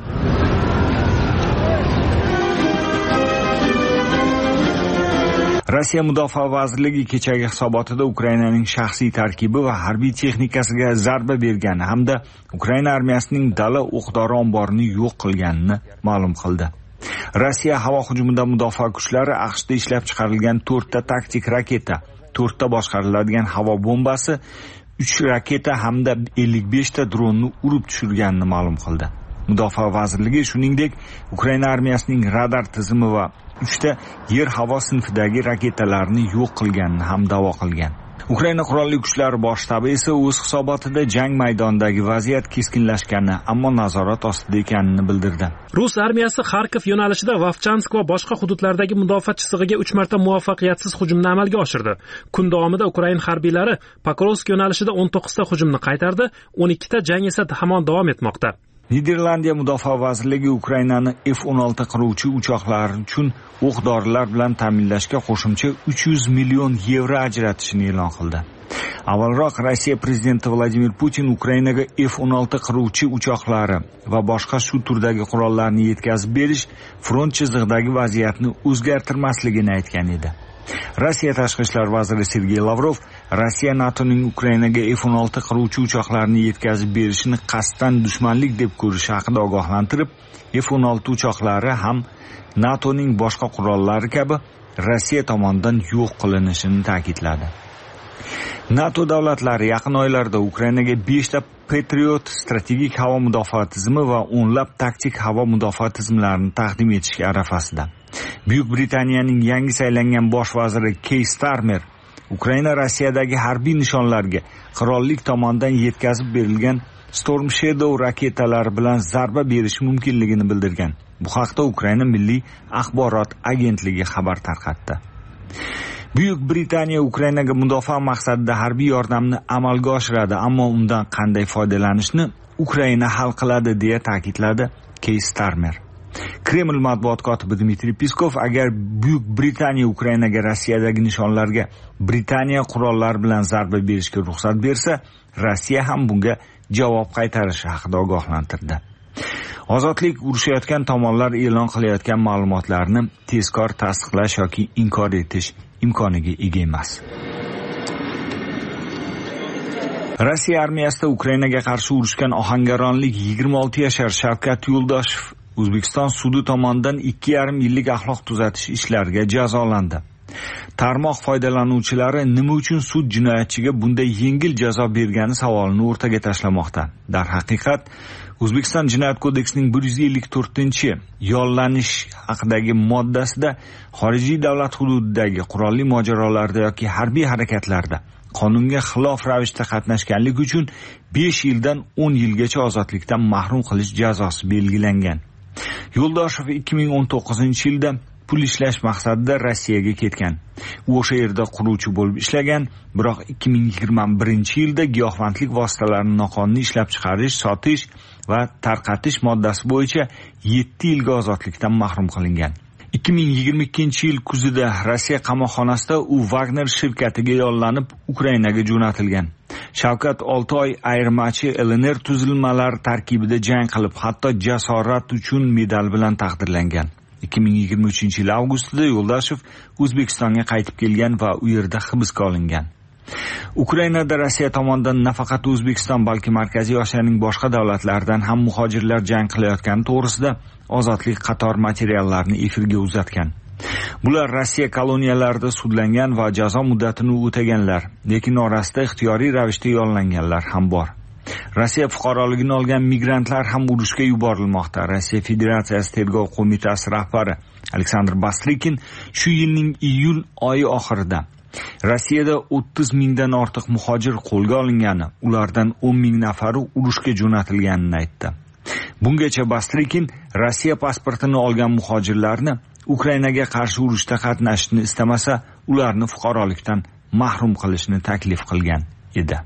[SPEAKER 18] Rossiya Mudofaa vazirligi kechagi hisobotida Ukrainaning shaxsiy tarkibi va harbiy texnikasiga zarba bergani hamda Ukraina armiyasining dala o'q-dori omborini yo'q qilganini ma'lum qildi. Rossiya havo hujumida mudofaa kuchlari AQShda ishlab chiqarilgan 4 ta taktik raketa, 4 ta boshqariladigan havo bombasi, 3 raketa hamda 55 ta dronni urib tushirganini ma'lum qildi. Mudofaa vazirligi shuningdek Ukraina armiyasining radar tizimi va 3 ta yer-havo sinfidagi raketalarni yo'q qilganini ham da'vo qilgan. Ukraina qurolli kuchlari bosh shtabi esa o'z hisobotida jang maydonidagi vaziyat keskinlashganini, ammo nazorat ostida ekanini bildirdi.
[SPEAKER 2] Rus armiyasi Xarkov yo'nalishida Vovchansk va boshqa hududlardagi mudofaa chizig'iga 3 marta muvaffaqiyatsiz hujumni amalga oshirdi. Kun davomida Ukraina harbiylari Pokrovsk yo'nalishida 19 ta hujumni qaytardi, 12 ta jang esa hamon davom etmoqda.
[SPEAKER 18] Niderlandiya mudofaa vazirligi Ukrainani F-16 qiruvchi uchoqlar uchun o'q-dorilar bilan ta'minlashga qo'shimcha 300 million yevro ajratishini e'lon qildi. Avvalroq Rossiya prezidenti Vladimir Putin Ukrainaga F-16 qiruvchi uchoqlari va boshqa shu turdagi qurollarni yetkazib berish front chizig'idagi vaziyatni o'zgartirmasligini aytgan edi. Rossiya tashqi ishlar vaziri Sergey Lavrov Rossiya NATOning Ukrainaga F-16 qiruvchi uchoqlarni yetkazib berishini qasddan dushmanlik deb ko'rishi haqida ogohlantirib, F-16 uchoqlari ham NATOning boshqa qurollari kabi Rossiya tomonidan yo'q qilinishini ta'kidladi. NATO davlatlari yaqin oylarda Ukrainaga 5 ta Patriot strategik havo mudofaa tizimi va o'nlab taktik havo mudofaa tizimlarini taqdim etishga arafasida. Buyuk Britaniyaning yangi saylangan bosh vaziri Keir Starmer Ukraina Rossiyadagi harbiy nishonlarga qirollik tomonidan yetkazib berilgan Storm Shadow raketalari bilan zarba berish mumkinligini bildirgan. Bu haqda Ukraina Milliy axborot agentligi xabar tarqatdi. Buyuk Britaniya Ukrainaga mudofaa maqsadida harbiy yordamni amalga oshiradi, ammo undan qanday foydalanishni Ukraina hal qiladi deya ta'kidladi Keir Starmer. Kreml matbuot kotibi Dmitriy Peskov agar Buyuk Britaniya Ukrainaga Rossiyadagi nishonlarga Britaniya qurollari bilan zarba berishga ruxsat bersa, Rossiya ham bunga javob qaytarishi haqida ogohlantirdi. Ozodlik urushayotgan tomonlar e'lon qilayotgan ma'lumotlarni tezkor tasdiqlash yoki inkor etish imkoniga ega emas. Rossiya armiyasida Ukrainaga qarshi urushgan ohangaronlik 26 yashar Shavkat Yo'ldoshev O'zbekiston sudi tomonidan 2,5 yillik axloq tuzatish ishlariga jazolandi. Tarmoq foydalanuvchilari nima uchun sud jinoyatchiga bunday yengil jazo bergani savolini o'rtaga tashlamoqda. Darhaqiqat, O'zbekiston Jinoyat kodeksining 154-yollanish haqidagi moddasida xorijiy davlat hududidagi qurolli mojarolarda yoki harbiy harakatlarda qonunga xilof ravishda qatnashganlik uchun 5 yildan 10 yilgacha ozodlikdan mahrum qilish jazosi belgilangan. Yo'ldoshev 2019-yilda pul ishlash maqsadida Rossiyaga ketgan. U o'sha yerda quruvchi bo'lib ishlagan, biroq 2021-yilda giyohvandlik vositalarini noqonuniy ishlab chiqarish, sotish va tarqatish moddasi bo'yicha 7 yilga ozodlikdan mahrum qilingan. 2022-yil kuzida Rossiya qamoqxonasida u Wagner shirkatiga yollanib Ukrainaga jo'natilgan. Shavkat 6 oy ayirmachi LNR tuzilmalari tarkibida jang qilib, hatto jasorat uchun medal bilan taqdirlangan. 2023-yil avgustida Yo'ldoshev O'zbekistonga qaytib kelgan va u yerda hibsga olingan. Ukrainada Rossiya tomonidan nafaqat O'zbekiston, balki Markaziy Osiyoning boshqa davlatlaridan ham muhojirlar jang qilayotgani to'g'risida ozodlik qator materiallarni efirga uzatgan. Bular Rossiya koloniyalarida sudlangan va jazo muddatini o'taganlar, lekin orasida ixtiyoriy ravishda yollanganlar ham bor. Rossiya fuqaroligini olgan migrantlar ham urushga yuborilmoqda. Rossiya Federatsiyasi Tergov qo'mitasi rahbari Aleksandr Bastrikin shu yilning iyul oyi oxirida Rossiyada 30 mingdan ortiq muhojir qo'lga olingani, ulardan 10 ming nafari urushga jo'natilganini aytdi. Bungacha Bastrikin Rossiya pasportini olgan muhojirlarni Ukrainaga qarshi urushda qatnashishni istamasa, ularni fuqarolikdan mahrum qilishni taklif qilgan edi.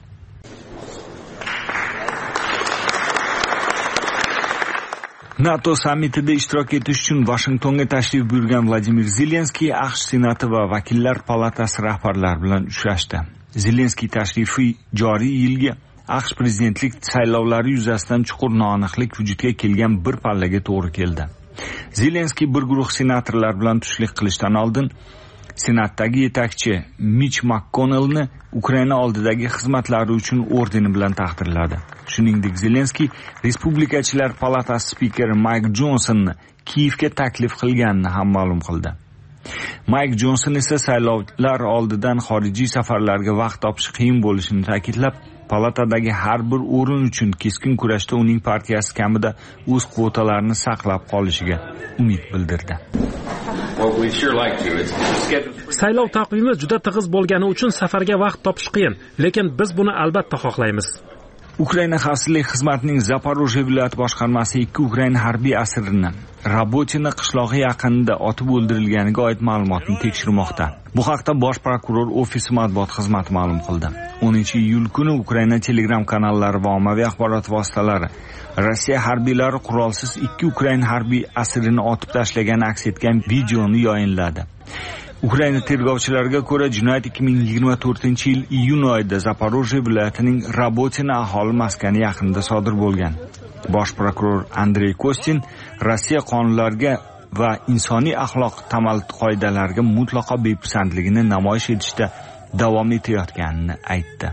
[SPEAKER 18] NATO sammitida ishtirok etish uchun Washingtonga tashrif buyurgan Vladimir Zelenskiy AQSh Senati va Vakillar palatasi rahbarlari bilan uchrashdi. Zelenskiy tashrifi joriy yilgi AQSh prezidentlik saylovlari yuzasidan chuqur noaniqlik vujudga kelgan bir pallaga to'g'ri keldi. Zelenskiy bir guruh senatorlar bilan tushlik qilishdan oldin Senatdagi yetakchi Mitch McConnellni Ukraina oldidagi xizmatlari uchun ordeni bilan taqdirladi. Shuningdek, Zelenskiy Respublikachilar palatasi spikeri Mike Johnsonni Kiyevga taklif qilganini ham ma'lum qildi. Mike Johnson esa saylovlar oldidan xorijiy safarlarga vaqt topish qiyin bo'lishini ta'kidlab, palatadagi har bir o'rin uchun keskin kurashda uning partiyasi kamida o'z kvotalarini saqlab qolishiga umid bildirdi.
[SPEAKER 2] Saylov taqvimi juda tig'iz bo'lgani uchun safarga vaqt topish qiyin, lekin biz buni albatta xohlaymiz.
[SPEAKER 18] Ukraina xavfsizlik xizmatining Zaporojye viloyat boshqarmasi 2 Ukraina harbiy asirini Rabotina qishlog'i yaqinida otib o'ldirilganiga oid ma'lumotni tekshirmoqda. Bu haqda bosh prokuror ofisi matbuot xizmati ma'lum qildi. 10-iyul kuni Ukraina Telegram kanallari va ommaviy axborot vositalari Rossiya harbiylari qurolsiz 2 Ukraina harbiy asirini otib tashlagani aks etgan videoni yayinladi. Ukraina tergovchilariga ko'ra, jinoyat 2024-yil iyun oyida Zaporojye viloyatining Rabotina aholi maskani yaqinida sodir bo'lgan. Bosh prokuror Andrey Kostin Rossiya qonunlariga va insoniy axloq tamal qoidalariga mutlaqo bepisandligini namoyish etishda davom etayotganini aytdi.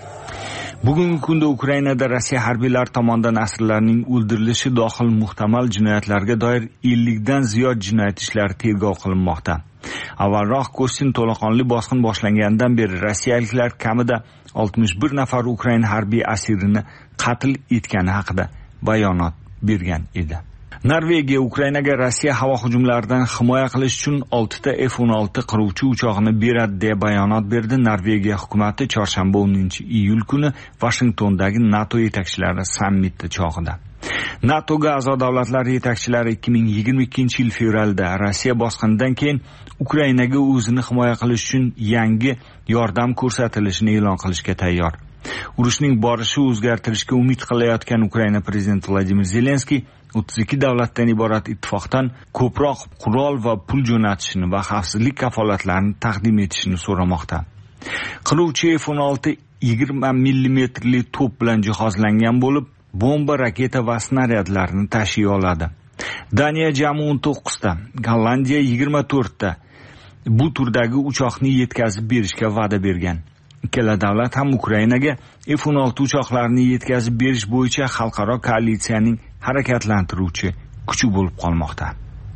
[SPEAKER 18] Bugungi kunda Ukrainada Rossiya harbiylari tomonidan asirlarning o'ldirilishi dohil muhtamal jinoyatlarga doir 50 dan ziyod jinoyat ishlari tergov qilinmoqda. Avvalroq Kostin to'laqonli bosqin boshlangandan beri rossiyaliklar kamida 61 nafar Ukraina harbiy asirini qatl etgani haqida bayonot bergan edi. Norvegiya Ukrainaga Rossiya havo hujumlaridan himoya qilish uchun 6 ta F-16 qiruvchi uchoqni beradi deb bayonot berdi. Norvegiya hukumatı chorshanba 10-iyul kuni Washingtondagi NATO yetakchilari sammiti chog'ida. NATOga a'zo davlatlar yetakchilari 2022-yil fevralda Rossiya bosqinidan keyin Ukrainaga o'zini himoya qilish uchun yangi yordam ko'rsatilishini e'lon qilishga tayyor. Urushning borishi o'zgartirishga umid qilayotgan Ukraina prezidenti Vladimir Zelenskiy 32 davlatdan iborat ittifoqdan ko'proq qurol va pul jo'natishini va xavfsizlik kafolatlarini taqdim etishini so'ramoqda. Qiruvchi F-16 20 mm to'p bilan jihozlangan bo'lib, bomba, raketa va snaryadlarni tashiy oladi. Daniya jami 19 ta, Gollandiya 24 ta bu turdagi uchoqni yetkazib berishga va'da bergan. Ikkala davlat ham Ukrainaga F-16 uchoqlarini yetkazib berish bo'yicha xalqaro koalitsiyaning harakatlantiruvchi kuchi bo'lib qolmoqda.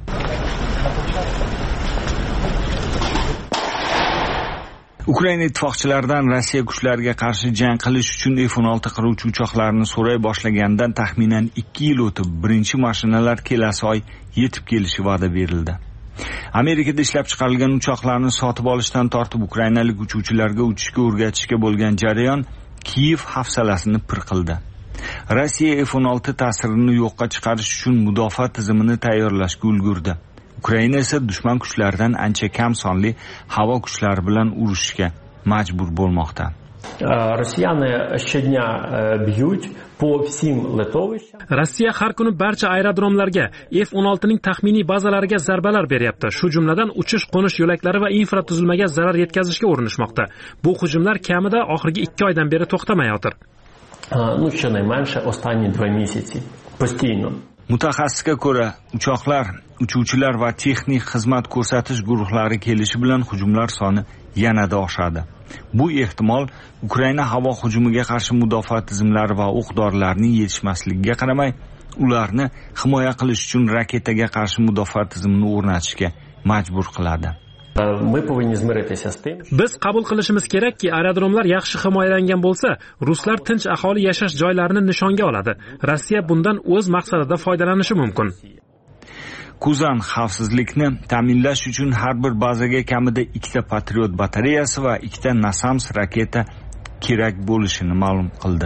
[SPEAKER 18] Ukraina ittifoqchilaridan Rossiya kuchlariga qarshi jang qilish uchun F-16 qiruvchi uchoqlarini so'ray boshlagandan taxminan 2 yil o'tib, birinchi mashinalar kelasi oy yetib kelishi va'da berildi. Amerikada ishlab chiqarilgan uchoqlarni sotib olishdan tortib ukrainalik uchuvchilarga uchishga o'rgatishga bo'lgan jarayon Kiyev hafsalasini pir qildi. Rossiya F-16 ta'sirini yo'qqa chiqarish uchun mudofaa tizimini tayyorlashga ulgurdi. Ukraina esa dushman kuchlaridan ancha kam sonli havo kuchlari bilan urushishga majbur bo'lmoqda.
[SPEAKER 2] Rossiya har kuni barcha aerodromlarga, F-16 ning taxminiy bazalariga zarbalar beryapti. Shu jumladan uchish-qo'nish yo'laklari va infratuzilmaga zarar yetkazishga urinishmoqda. Bu hujumlar kamida oxirgi 2 oydan beri to'xtamayotir.
[SPEAKER 18] Mutaxassisga ko'ra, uchoqlar, uchuvchilar va texnik xizmat ko'rsatish guruhlari kelishi bilan hujumlar soni yanada oshadi. Bu ehtimol Ukraina havo hujumiga qarshi mudofaa tizimlari va o'q-dorilarning yetishmasligiga qaramay, ularni himoya qilish uchun raketaga qarshi mudofaa tizimini o'rnatishga majbur qiladi.
[SPEAKER 2] Biz qabul qilishimiz kerakki, aerodromlar yaxshi himoyalangan bo'lsa, ruslar tinch aholi yashash joylarini nishonga oladi. Rossiya bundan o'z maqsadida foydalanishi mumkin.
[SPEAKER 18] Kuzan xavfsizlikni ta'minlash uchun har bir bazaga kamida 2 ta Patriot batareyasi va 2 ta NASAMS raketa kerak bo'lishini ma'lum qildi.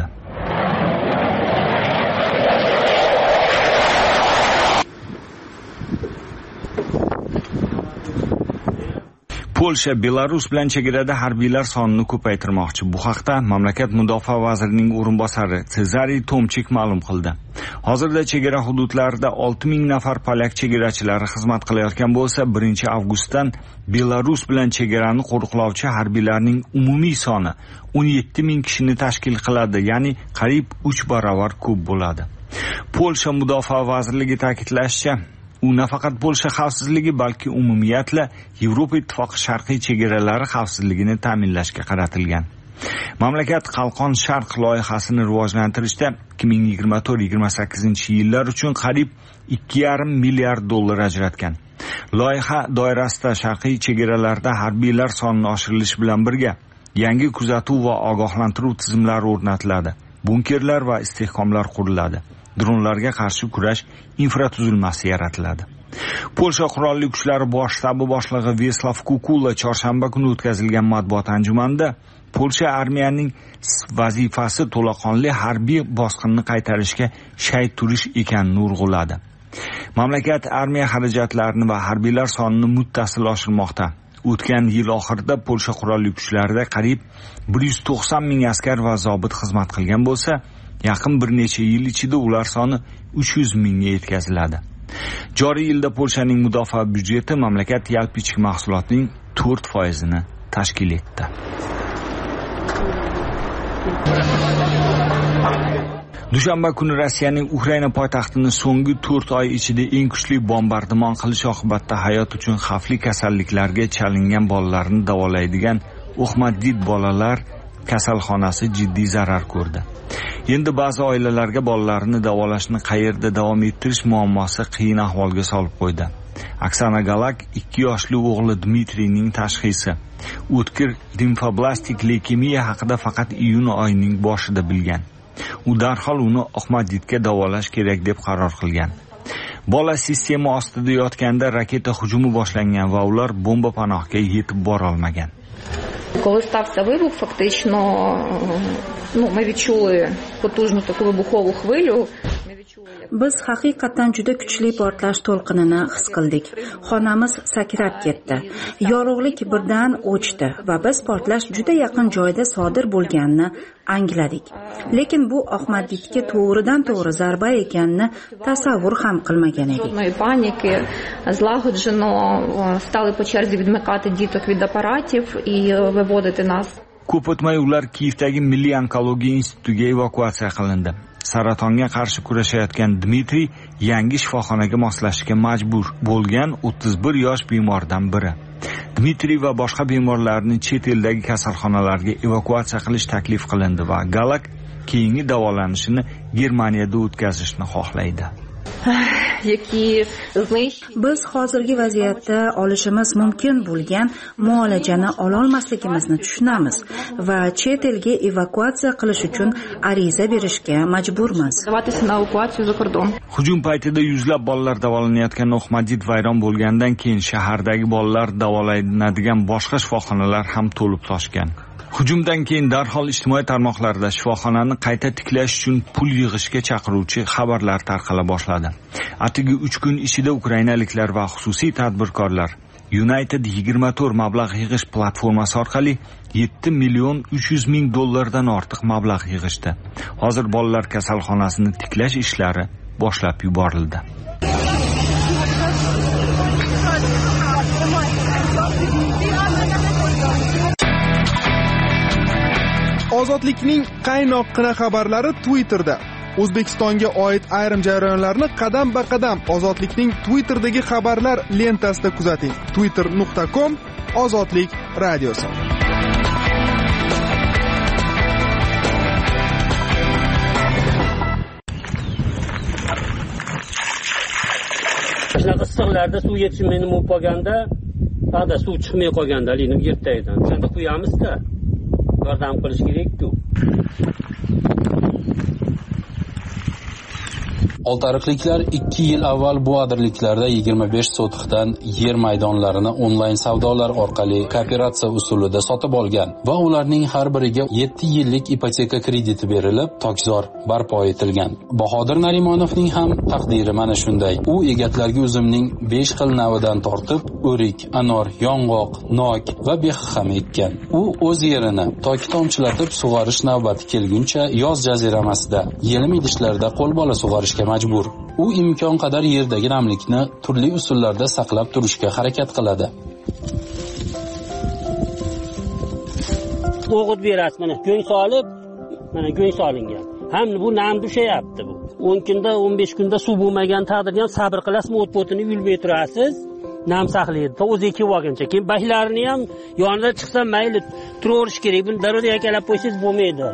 [SPEAKER 18] Polsha Belarus bilan chegarada harbiylar sonini ko'paytirmoqchi. Bu haqda mamlakat mudofaa vazirining o'rinbosari Cezary Tomchik ma'lum qildi. Hozirda chegara hududlarida 6000 nafar polyak chegarachilari xizmat qilayotgan bo'lsa, 1-avgustdan Belarus bilan chegarani qo'riqlovchi harbiylarning umumiy soni 17000 kishini tashkil qiladi, ya'ni qariyb 3 barobar ko'p bo'ladi. Polsha mudofaa vazirligi ta'kidlashicha, u nafaqat Polsha xavfsizligi, balki umumiyatla Yevropa Ittifoqi sharqiy chegaralari xavfsizligini ta'minlashga qaratilgan. Mamlakat Qalqon Sharq loyihasini rivojlantirishda 2024-28 yillar uchun qariyb 2,5 milliard dollar ajratgan. Loyiha doirasida sharqiy chegaralarda harbiylar sonini oshirilishi bilan birga yangi kuzatuv va ogohlantiruv tizimlari o'rnatiladi. Bunkerlar va istehkomlar quriladi. Dronlarga qarshi kurash infratuzilmasi yaratiladi. Polsha qurolli kuchlari bosh shtabi boshlig'i Veslav Kukula chorshanba kuni o'tkazilgan matbuot anjumanida Polsha armiyasining vazifasi to'laqonli harbiy bosqinni qaytarishga shay turish ekanini urg'uladi. Mamlakat armiya xarajatlarini va harbiylar sonini muttasil oshirmoqda. O'tgan yil oxirida Polsha qurolli kuchlarida qariyb 190 ming askar va zobit xizmat qilgan bo'lsa, yaqin bir necha yil ichida ular soni 300 mingga yetkaziladi. Joriy yilda Polshaning mudofaa byudjeti mamlakat yalpi ichki mahsulotining 4%ni tashkil etdi. Dushanba kuni Rossiyaning Ukraina poytaxtini so'nggi 4 oy ichida eng kuchli bombardimon qilish oqibatida hayot uchun xavfli kasalliklarga chalingan bolalarni davolaydigan Oxmaddit bolalar kasalxonasi jiddiy zarar ko'rdi. Endi ba'zi oilalarga bolalarini davolashni qayerda davom ettirish muammosi qiyin ahvolga solib qo'ydi. Oksana Galak 2 yoshli o'g'li Dmitriyning tashxisi o'tkir limfoblastik leykemiya haqida faqat iyun oyining boshida bilgan. U darhol uni Oxmadditga davolash kerak deb qaror qilgan. Bola sistema ostida yotganda raketa hujumi boshlangan va ular bomba panohga yetib bora olmagan.
[SPEAKER 20] Коли стався вибух, фактично, ми відчули потужну таку вибухову хвилю.
[SPEAKER 3] Biz haqiqatan juda kuchli portlash to'lqinini his qildik. Xonamiz sakrab ketdi. Yorug'lik birdan o'chdi va biz portlash juda yaqin joyda sodir bo'lganini angladik. Lekin bu Oxmadditga to'g'ridan-to'g'ri zarba ekanini tasavvur ham qilmagan edik.
[SPEAKER 20] Паніки, злагоджено стали по черзі відмикати діток від апаратів і виводити нас.
[SPEAKER 18] Ko'p o'tmay ular Kiyevdagi Milliy onkologiya institutiga evakuatsiya qilindi. Saratonga qarshi kurashayotgan Dmitriy yangi shifoxonaga moslashishga majbur bo'lgan 31 yosh bemordan biri. Dmitriy va boshqa bemorlarni chet eldagi kasalxonalarga evakuatsiya qilish taklif qilindi va Galak keyingi davolanishini Germaniyada o'tkazishni xohlaydi.
[SPEAKER 3] Biz hozirgi vaziyatda olishimiz mumkin bo'lgan muolajani ola olmasligimizni tushunamiz va chet elga evakuatsiya qilish uchun ariza berishga majburmiz.
[SPEAKER 18] Hujum paytida yuzlab bolalar davolanayotgan Oxmaddit vayron bo'lgandan keyin shahardagi bolalar davolanadigan boshqa shifoxonalar ham to'lib toshgan. Hujumdan keyin darhol ijtimoiy tarmoqlarda shifoxonani qayta tiklash uchun pul yig'ishga chaqiruvchi xabarlar tarqala boshladi. Atigi 3 kun ichida ukrainaliklar va xususiy tadbirkorlar United 24 mablag' yig'ish platformasi orqali 7 million 300 ming dollardan ortiq mablag' yig'ishdi. Hozir bolalar kasalxonasini tiklash ishlari boshlab yuborildi.
[SPEAKER 9] Ozodlikning qaynoqqina xabarlari Twitterda. O'zbekistonga oid ayrim jarayonlarni qadam-ba-qadam Ozodlikning Twitter'dagi xabarlar lentasida kuzating. twitter.com/ozodlik radiosi.
[SPEAKER 21] Shunaqa issiqlarda suv yetishmaydi bo'lib qolganda, hada suv chiqmay qolganda, lekin ertaydan shunda quyamiz-da. Yordam qilish kerak-ku.
[SPEAKER 22] Oltiariqliklar 2 yil avval bu adirliklarda 25 sotixdan yer maydonlarini onlayn savdolar orqali kooperatsiya usulida sotib olgan va ularning har biriga 7 yillik ipoteka krediti berilib, tokzor barpo etilgan. Bahodir Narimonovning ham taqdiri mana shunday. U egatlarga uzumning 5 xil navidan tortib, o'rik, anor, yong'oq, nok va bexam ekkan. U o'z yerini toki tomchilatib sug'orish navbati kelguncha yoz jaziramasida, yelim idishlarda qo'lbola sug'orishga majbur. U imkon qadar yerdagi namlikni turli usullarda saqlab turishga harakat qiladi.
[SPEAKER 21] O'g'it berasiz, mana go'ng solib, mana go'ng solingan. Hamda bu nam dushayapti bu. 10 kunda 15 kunda suv bo'lmagan taqdirda ham sabr qilasiz, o't-o'tini yulmay turasiz. Nam saqlaydi. O'ziga kelib olguncha. Keyin bashlarini ham yonida chiqsa mayli turaverish kerak. Buni darada yakalab qo'ysangiz bo'lmaydi.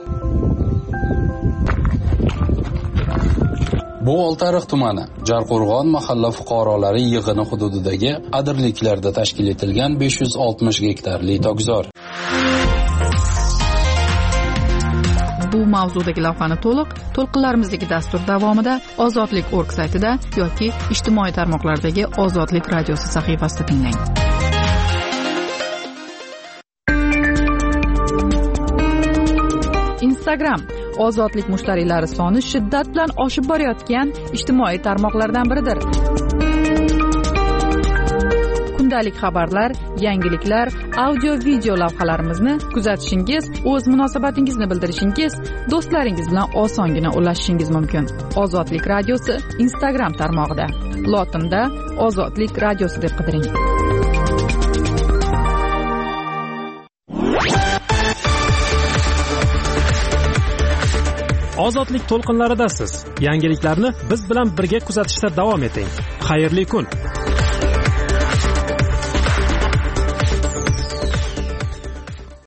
[SPEAKER 22] Bu Oltiariq tumani Jarqo'rg'on mahalla fuqarolari yig'ini hududidagi adirliklarda tashkil etilgan 560 gektarli tokzor.
[SPEAKER 11] Bu mavzudagi lavhani to'lqinlarimizdagi dastur davomida ozodlik.org saytida yoki ijtimoiy tarmoqlardagi Ozodlik radiosi sahifasida tinglang. Instagram ozodlik mushtariylari soni shiddat bilan oshib borayotgan ijtimoiy tarmoqlardan biridir. Kundalik xabarlar, yangiliklar, audio-video lavhalarimizni kuzatishingiz, o'z munosabatingizni bildirishingiz, do'stlaringiz bilan osongina ulashishingiz mumkin. Ozodlik radiosi Instagram tarmog'ida. Lotinda Ozodlik radiosi deb qidiring.
[SPEAKER 2] Ozodlik to'lqinlaridasiz. Yangiliklarni biz bilan birga kuzatishda davom eting. Xayrli kun.